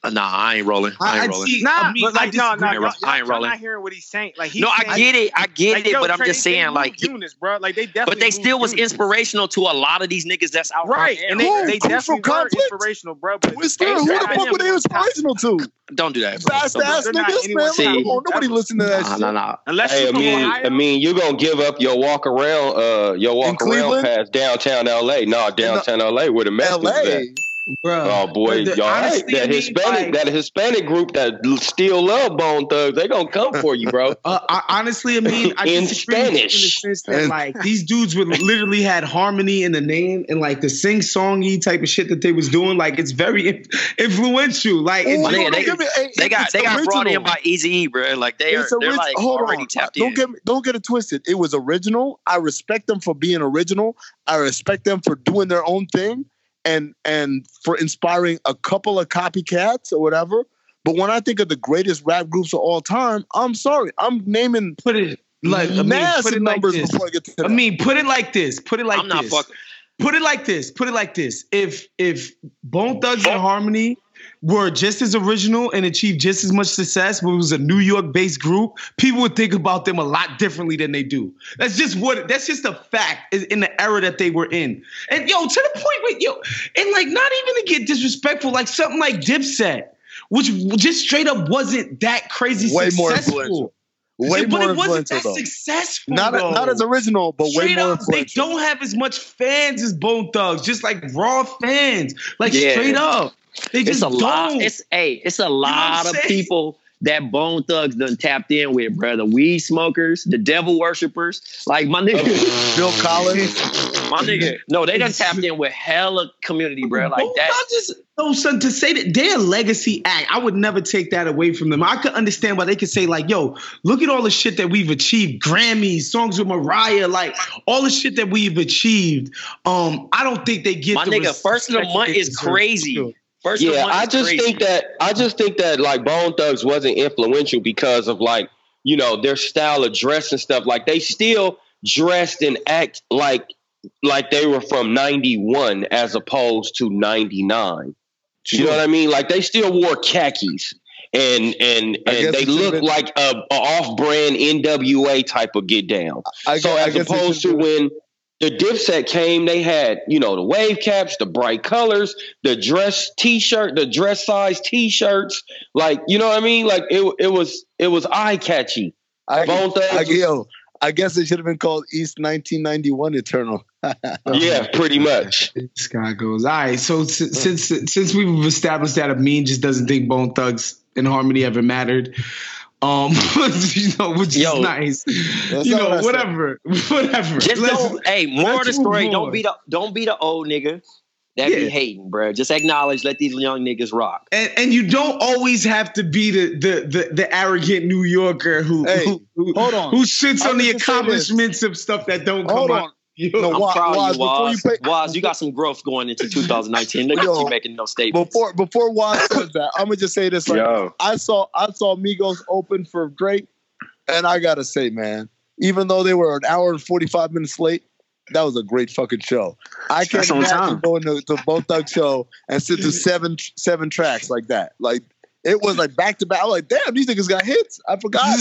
Nah, I ain't rolling. I ain't I rolling. see- Nah, I mean, but like, I no, no, disagree. y'all, y'all, I ain't y'all rolling. not hearing what he's saying. Like, he's No, I saying, get it. I get like, it, yo, but I'm Trey, just they saying, moved like, he- Eunice, bro. Like, they definitely but they still moved was Eunice. inspirational to a lot of these niggas that's out Right, right and now. they, Who? they Crucial definitely were Conflict? inspirational, bro. But Twister, they- who they're the not fuck were they him. inspirational to? Don't do that, bro. Fast Don't do ass that. They're not niggas, anyone man. See, Like, come on, nobody ever. listen to that Nah, shit. nah, nah. Unless Hey, you're I from mean, Ohio. I mean, you gonna give up your walk around, uh, your walk around Cleveland? past downtown L A? No, downtown L A where the Mexicans L at. A. Bro, Oh boy, the- the- y'all right. honestly, I That mean, Hispanic, like- that Hispanic group that still love Bone Thugs, they gonna come for you, bro. Uh, I, honestly, I mean, I In disagree with you in the Spanish. sense that like these dudes would literally had harmony in the name and like the sing songy type of shit that they was doing. Like it's very in- influential. Like it's My nigga, don't they, get me- hey, they got it's they got brought in original. by Eazy-E, bro. Like they are, It's they're orig- like hold already on. tapped Don't in. get me, don't get it twisted. It was original. I respect them for being original. I respect them for doing their own thing and and for inspiring a couple of copycats or whatever. But when I think of the greatest rap groups of all time, I'm sorry, I'm naming put it like I mean, massive put it like numbers this. before I get to that. I mean, put it like this. Put it like I'm not this. fucking. Put it like this. Put it like this. If if Bone Thugs and Harmony were just as original and achieved just as much success, but it was a New York-based group, people would think about them a lot differently than they do. That's just what. That's just a fact in in the era that they were in. And yo, to the point with yo, and like not even to get disrespectful, like something like Dipset, which just straight up wasn't that crazy Way more successful. influential. Way Yeah, but more it wasn't influential that though. successful. Not though. not as original, but way Straight more up, they influential. don't have as much fans as Bone Thugs, just like raw fans. Like Yeah. straight up. They It's just a lot. don't. It's hey, it's a what I'm lot of saying? people that Bone Thugs done tapped in with, bro. The weed smokers, the devil worshippers, like my nigga, Bill Collins. my nigga. No, they done tapped in with hella community, bro. Like Bone that. Thugs is no son to say that they're a legacy act. I would never take that away from them. I could understand why they could say like, "Yo, look at all the shit that we've achieved: Grammys, songs with Mariah, like all the shit that we've achieved." Um, I don't think they get My the nigga, respect first of the that month they is deserve. crazy. First of the Yeah, month I is just crazy. think that I just think that like Bone Thugs wasn't influential because of like, you know, their style of dress and stuff. Like they still dressed and act like like they were from ninety-one as opposed to ninety-nine. You know what I mean? Like they still wore khakis and and I guess and they it should've look been- like a, a off-brand N W A type of get down. I So guess- I as guess it opposed to should've been- when the Dipset came, they had, you know, the wave caps, the bright colors, the dress t-shirt, the dress size t-shirts. Like, you know what I mean? Like it it was it was eye catchy. I, Bone Thugs I, was- yo, I guess it should have been called East nineteen ninety-one Eternal. Yeah, pretty much. This guy goes, all right. So s- since since we've established that Amin just doesn't think Bone Thugs and Harmony ever mattered, um, you know, which Yo. is nice. That's you not know, what I said. whatever, whatever. Just Let's- don't. Hey, more of the let's move story. on. Don't be the don't be the old nigga that Yeah. be hating, bro. Just acknowledge. Let these young niggas rock. And, and you don't always have to be the the the, the arrogant New Yorker who, Hey, who, who hold on. who sits I'm on the just gonna say this. accomplishments of stuff that don't come Hold out. on. You No, know, I'm Wa- proud Waz, of you, before you Waz. pay- Waz, you got some growth going into two thousand nineteen. Look at Yo, you making no statements. Before before Waz says that, I'm gonna just say this. Like, Yo. I saw I saw Migos open for Drake, and I gotta say, man, even though they were an hour and forty-five minutes late, that was a great fucking show. I can't That's on imagine time. going to the Bone Thugs show and sit through seven seven tracks like that. Like it was like back to back. I'm like, damn, these niggas got hits. I forgot.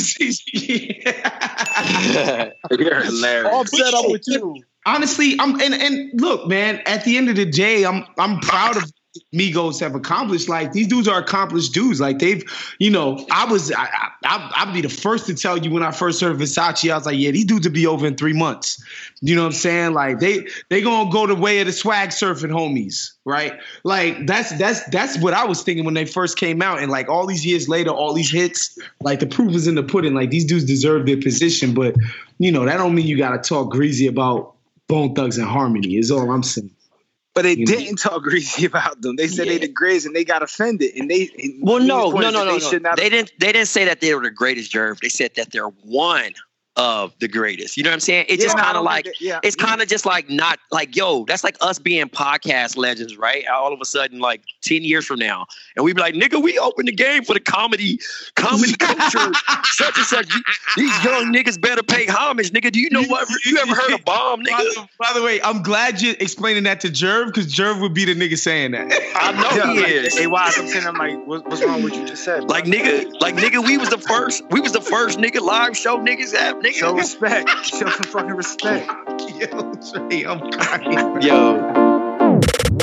You're hilarious. Offset, I'm with you. Honestly, I'm and and look, man. At the end of the day, I'm I'm proud of Migos have accomplished. Like these dudes are accomplished dudes. Like they've, you know, I was I, I I'd be the first to tell you when I first heard Versace, I was like, yeah, these dudes will be over in three months. You know what I'm saying? Like they they gonna go the way of the swag surfing homies, right? Like that's that's that's what I was thinking when they first came out. And like all these years later, all these hits, like the proof is in the pudding. Like these dudes deserve their position, but you know that don't mean you gotta talk greasy about Bone Thugs and Harmony. Is all I'm saying. But they You know. didn't talk greasy about them. They said Yeah. they the greatest and they got offended. And they Well, no, Migos no, no, that no, they no. should not They didn't. They didn't say that they were the greatest, Jerv. They said that they're one of the greatest. You know what I'm saying? It's Yeah, just no, I kind of don't like, think that- yeah. it's kind of just like not like, yo, that's like us being podcast legends, right? All of a sudden, like ten years from now, and we be like, nigga, we opened the game for the comedy, comedy culture, such and such. These young niggas better pay homage, nigga. Do you know what? You ever heard of Bomb, nigga? By the, by the way, I'm glad you're explaining that to Jerv, because Jerv would be the nigga saying that. I know Yeah, he like, is. Hey, why I'm saying I'm like, what, what's wrong with what you just said? Like nigga, like nigga, we was the first, we was the first nigga live show niggas have, nigga. Show respect. Show some fucking respect. Yo, Trey, I'm crying. Yo.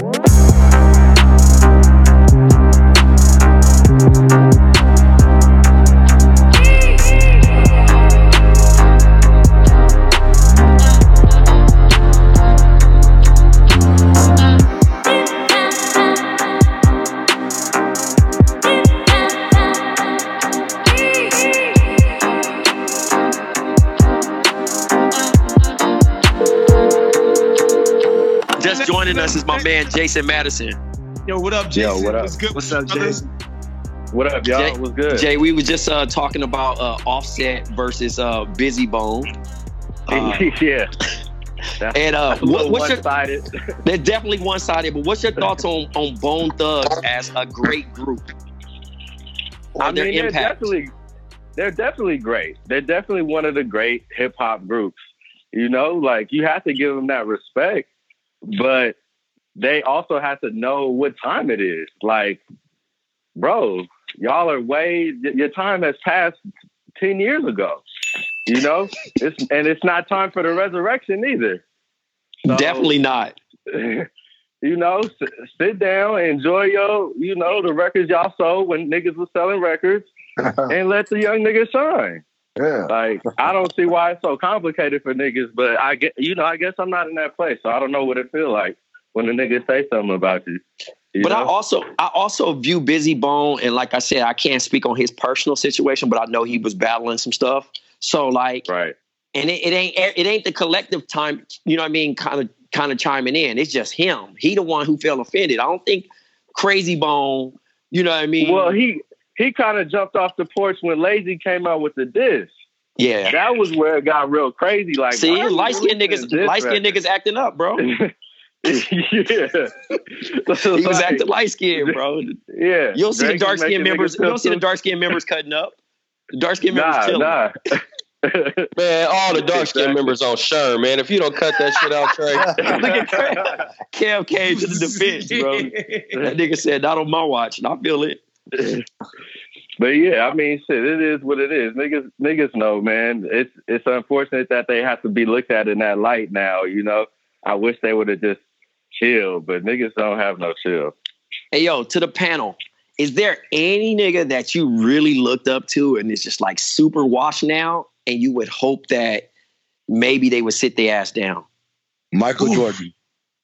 Just joining us is my man Jason Madison. Yo, what up, Jason? Yo, what up? What's good? What's up, brothers? Jason? What up, y'all? Jay- What's good? Jay, we were just uh, talking about uh, Offset versus uh, Busy Bone. Uh, yeah. That's, and uh, that's a little what, what's your, one-sided. they're definitely one-sided, but what's your thoughts on, on Bone Thugs as a great group? I On their mean, they're impact? definitely, they're definitely great. They're definitely one of the great hip hop groups. You know, like you have to give them that respect, but they also have to know what time it is. Like, bro, y'all are way, your time has passed ten years ago. You know, it's and it's not time for the resurrection either. So, Definitely not. You know, s- sit down, enjoy your, you know, the records y'all sold when niggas was selling records, and let the young niggas shine. Yeah. Like, I don't see why it's so complicated for niggas, but I get, you know, I guess I'm not in that place, so I don't know what it feel like when the niggas say something about you. you But know? I also I also view Busy Bone, and like I said, I can't speak on his personal situation, but I know he was battling some stuff. So like, right. And it, it ain't it ain't the collective time, you know what I mean, kind of kind of chiming in. It's just him. He the one who felt offended. I don't think Crazy Bone, you know what I mean? Well, he he kind of jumped off the porch when Lazy came out with the diss. Yeah. That was where it got real crazy. Like, See, why are you light skinned releasing niggas, this light skinned record? niggas acting up, bro. Yeah. So, He was like, acting light skinned, bro. Yeah. You don't see the Drake dark is making skinned members. niggas You don't see the feel dark skinned members cutting up. The dark skinned members Nah, chilling. nah. Man, all the dark skinned members on Sherm, man. If you don't cut that shit out, Trey. Look at Kev came to the defense, bro. That nigga said, not on my watch, and I feel it. But yeah, I mean, shit, it is what it is. Niggas, niggas know, man. It's it's unfortunate that they have to be looked at in that light now. You know, I wish they would have just chilled, but niggas don't have no chill. Hey, yo, to the panel, is there any nigga that you really looked up to and it's just like super washed now, and you would hope that maybe they would sit their ass down? Michael Ooh. Jordan.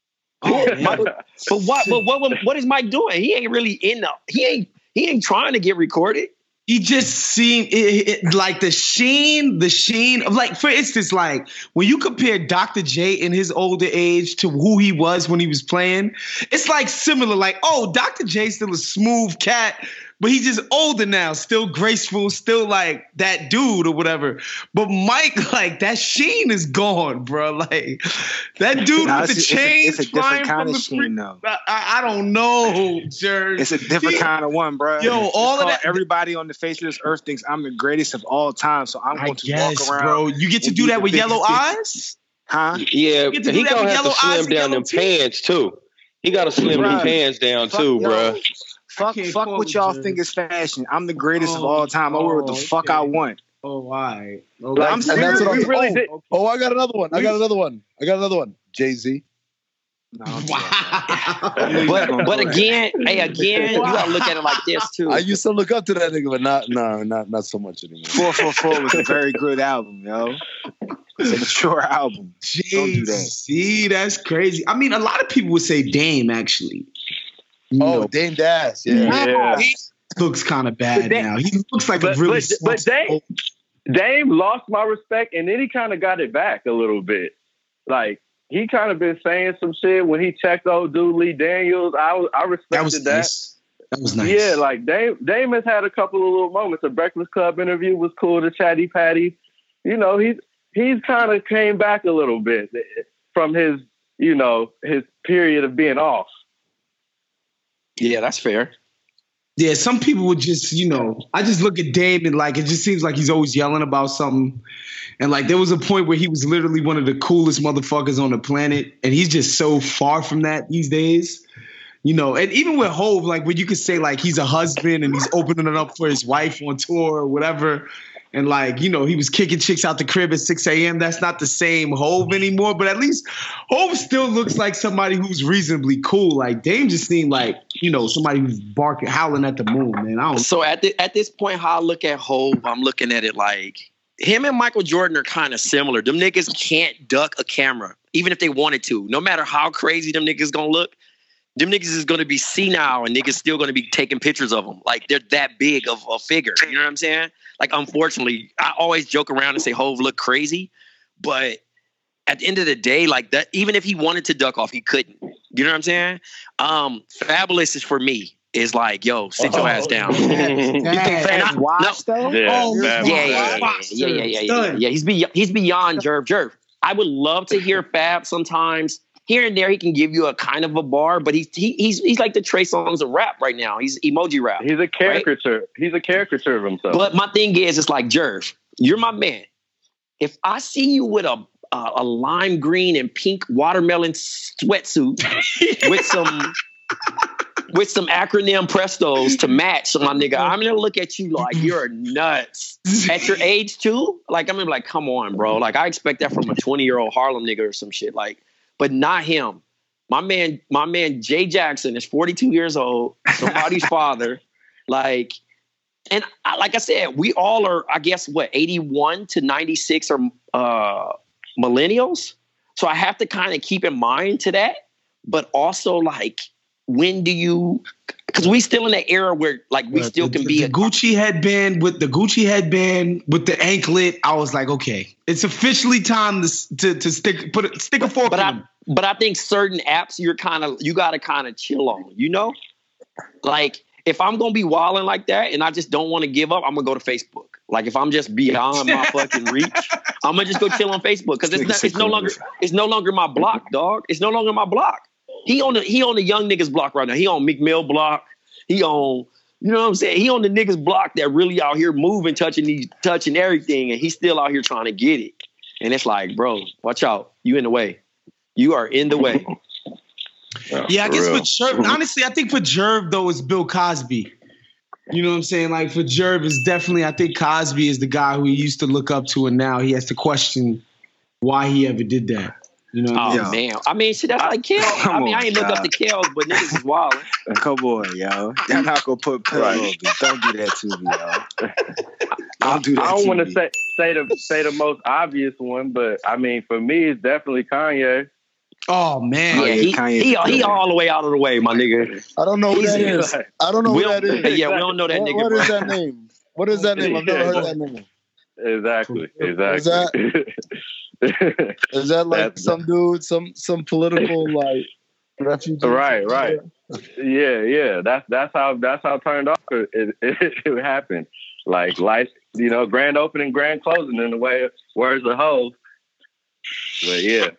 Oh, Michael, but what? But what? What is Mike doing? He ain't really in the. He ain't. He ain't trying to get recorded. He just seemed it, it, like the sheen, the sheen of, like, for instance, like when you compare Doctor J in his older age to who he was when he was playing, it's like similar. Like, oh, Doctor J's still a smooth cat, but he's just older now, still graceful, still like that dude or whatever. But Mike, like, that sheen is gone, bro. Like that dude Nah, with the it's, chains it's a, it's a flying different kind from of the sheen, free- though. I, I don't know, Jerry. It's a different He- kind of one, bro. Yo, It's all of called that- Everybody on the face of this earth thinks I'm the greatest of all time, so I'm I going to guess, walk around. bro. You get to and do be that the with biggest yellow dick. eyes? Huh? Yeah, You get to he do that gonna with have to yellow eyes slim and down yellow them teeth? pants too. He got to slim them Bruh. pants down Fuck, too, yo, bro. Fuck, can't fuck call what it, y'all Jerry. think is fashion. I'm the greatest of Oh, all time. I wear what the oh, fuck I okay. want. Oh, all right. Like, Okay. I'm And that's what We I'm really oh, did- oh, I got another one. I got another one. I got another one. Jay-Z. No, I'm Wow. But but again, hey, again, you gotta look at it like this too. I used to look up to that nigga, but not no, not not so much anymore. four four four was a very good album, yo. It's a mature album. Don't do that. See, that's crazy. I mean, a lot of people would say Dame, actually. You Oh, know, Dame Dash. Yeah. Yeah. he looks kind of bad But Dame- now. He looks like But a really but, but soft- Dame, Dame lost my respect, and then he kind of got it back a little bit. Like he kind of been saying some shit when he checked old dude Lee Daniels. I was- I respected that was that. nice. That was nice. Yeah, like Dame, Dame has had a couple of little moments. The Breakfast Club interview was cool. The Chatty Patty, you know, he's he's kind of came back a little bit from his, you know, his period of being off. Yeah, that's fair. Yeah, some people would just, you know, I just look at Dame and like, it just seems like he's always yelling about something. And like, there was a point where he was literally one of the coolest motherfuckers on the planet. And he's just so far from that these days. You know, and even with Hov, like when you could say like he's a husband and he's opening it up for his wife on tour or whatever. And like, you know, he was kicking chicks out the crib at six a.m. That's not the same Hov anymore. But at least Hov still looks like somebody who's reasonably cool. Like Dame just seemed like, you know, somebody who's barking, howling at the moon, man. I don't So at the, at this point, how I look at Hov, I'm looking at it like him and Michael Jordan are kind of similar. Them niggas can't duck a camera, even if they wanted to. No matter how crazy them niggas gonna look, them niggas is going to be senile and niggas still going to be taking pictures of them. Like, they're that big of a figure. You know what I'm saying? Like, unfortunately, I always joke around and say Hov look crazy. But at the end of the day, like, that, even if he wanted to duck off, he couldn't. You know what I'm saying? Um, Fabulous is for me. Is like, yo, sit your oh, ass down. You think Fab's washed though? Yeah, oh, yeah, yeah, yeah, yeah, yeah, yeah, yeah, yeah, yeah. He's be, he's beyond Jerv Jerv. I would love to hear Fab sometimes. Here and there, he can give you a kind of a bar, but he's he, he's he's like the Trey Songz of rap right now. He's emoji rap. He's a caricature. Right? He's a caricature of himself. But my thing is, it's like, Jerv, you're my man. If I see you with a a, a lime green and pink watermelon sweatsuit with some with some acronym Prestos to match, my nigga, I'm gonna look at you like you're nuts. At your age too, like I'm gonna be like, come on, bro. Like I expect that from a twenty year old Harlem nigga or some shit. Like. But not him. My man, my man Jay Jackson is forty-two years old, somebody's father. Like, and I, like I said, we all are, I guess, what, eighty-one to ninety-six are uh, millennials. So I have to kind of keep in mind to that. But also, like, when do you, because we still in that era where, like, we right, still the, can be the a Gucci headband with the Gucci headband with the anklet. I was like, okay, it's officially time to to, to stick put a, stick a fork but in I, them. But I think certain apps you're kind of you got to kind of chill on, you know, like if I'm gonna be wilding like that and I just don't want to give up, I'm gonna go to Facebook. Like if I'm just beyond my fucking reach, I'm gonna just go chill on Facebook because it's not, it's no longer it's no longer my block, dog. It's no longer my block. He on the he on the young niggas block right now. He on Meek Mill block. He on, you know what I'm saying? He on the niggas block that really out here moving, touching these, touching everything, and he's still out here trying to get it. And it's like, bro, watch out. You in the way. You are in the way. Yeah, I guess for Jerv, honestly, I think for Jerv though is Bill Cosby. You know what I'm saying? Like for Jerv is definitely, I think Cosby is the guy who he used to look up to, and now he has to question why he ever did that. You know, oh yeah. man, I mean, shit, that's like Kel. I mean, I ain't look up to Kels, but niggas is wild. Come on, yo. Y'all not gonna put pillow on me. Don't do that to me, yo. Don't do that. I don't want to say say the say the most obvious one, but I mean, for me, it's definitely Kanye. Oh man, yeah, he he, he, he all the way out of the way, my nigga. I don't know who that is. I don't know who that is. Yeah, we don't know that what, nigga. What bro. is that name? What is that name? I've never heard that name. Exactly. Exactly. Is that, is that like That's some dude, some some political like refugee? Right, right. Yeah, yeah. That's that's how that's how it turned off. It, it, it, it happened. Like life, you know, grand opening, grand closing in the way. Where's the hoe? But yeah.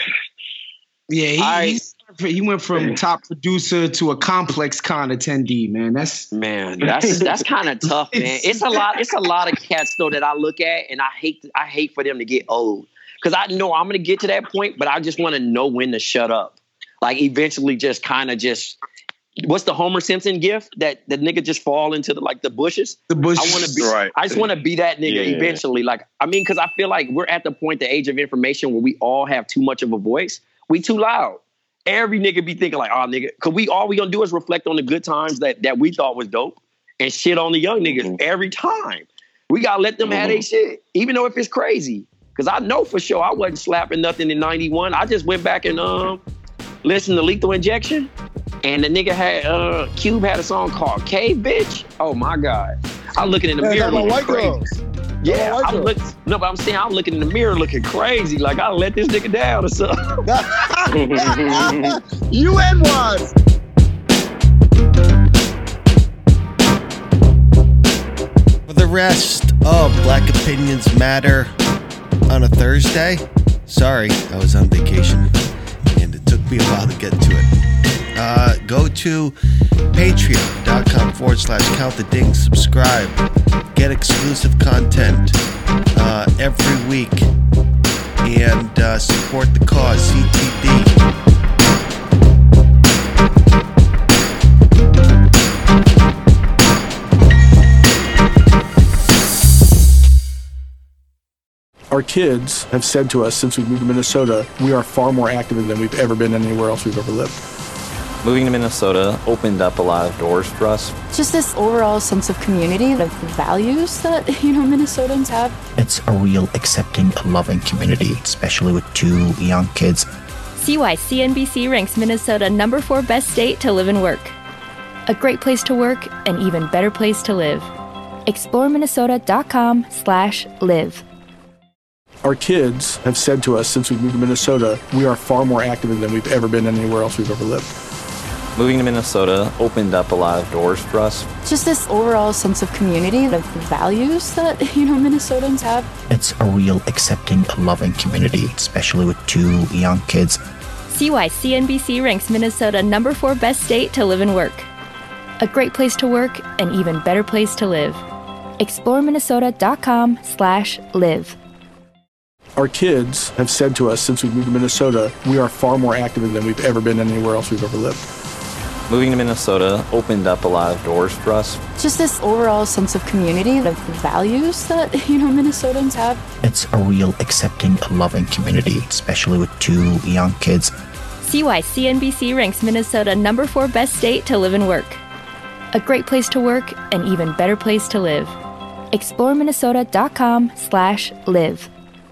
Yeah, he, I, he he went from top producer to a complex con attendee, man. That's man, that's that's kind of tough, man. It's a lot. It's a lot of cats though that I look at, and I hate I hate for them to get old because I know I'm gonna get to that point, but I just want to know when to shut up. Like eventually, just kind of just. What's the Homer Simpson gif that the nigga just fall into the like the bushes? The bushes. I want to be. Right. I just want to be that nigga yeah. eventually. Like I mean, because I feel like we're at the point, the age of information, where we all have too much of a voice. We too loud. Every nigga be thinking like, oh nigga, cause we all we gonna do is reflect on the good times that that we thought was dope and shit on the young niggas mm-hmm. every time. We gotta let them mm-hmm. have their shit, even though if it's crazy. Cause I know for sure I wasn't slapping nothing in ninety-one. I just went back and um listened to Lethal Injection, and the nigga had uh Cube had a song called K Bitch. Oh my God. I'm looking in the hey, mirror looking white crazy. Girls. Yeah, I'm look, no, but I'm saying I'm looking in the mirror looking crazy. Like I let this nigga down or something. You and was. For the rest of Black Opinions Matter, on a Thursday? Sorry, I was on vacation, and it took me a while to get to it. Uh, go to patreon.com forward slash count the ding, subscribe, get exclusive content uh, every week, and uh, support the cause, C T D. Our kids have said to us since we moved to Minnesota, we are far more active than we've ever been anywhere else we've ever lived. Moving to Minnesota opened up a lot of doors for us. Just this overall sense of community, the values that, you know, Minnesotans have. It's a real accepting, loving community, especially with two young kids. See why C N B C ranks Minnesota number four best state to live and work. A great place to work, an even better place to live. explore minnesota dot com slash live. Our kids have said to us since we moved to Minnesota, we are far more active than we've ever been anywhere else we've ever lived. Moving to Minnesota opened up a lot of doors for us. Just this overall sense of community, the values that, you know, Minnesotans have. It's a real accepting, loving community, especially with two young kids. See why C N B C ranks Minnesota number four best state to live and work. A great place to work, an even better place to live. explore minnesota dot com slash live. Our kids have said to us since we moved to Minnesota, we are far more active than we've ever been anywhere else we've ever lived. Moving to Minnesota opened up a lot of doors for us. Just this overall sense of community, the values that, you know, Minnesotans have. It's a real accepting, loving community, especially with two young kids. See why C N B C ranks Minnesota number four best state to live and work. A great place to work, an even better place to live. explore minnesota dot com slash live.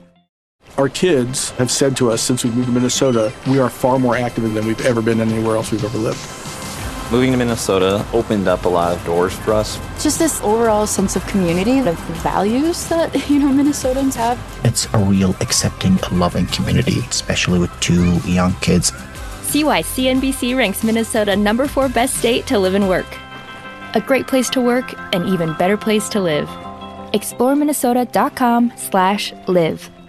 Our kids have said to us since we moved to Minnesota, we are far more active than we've ever been anywhere else we've ever lived. Moving to Minnesota opened up a lot of doors for us. Just this overall sense of community, the values that, you know, Minnesotans have. It's a real accepting, loving community, especially with two young kids. See why C N B C ranks Minnesota number four best state to live and work. A great place to work, an even better place to live. explore minnesota dot com slash live.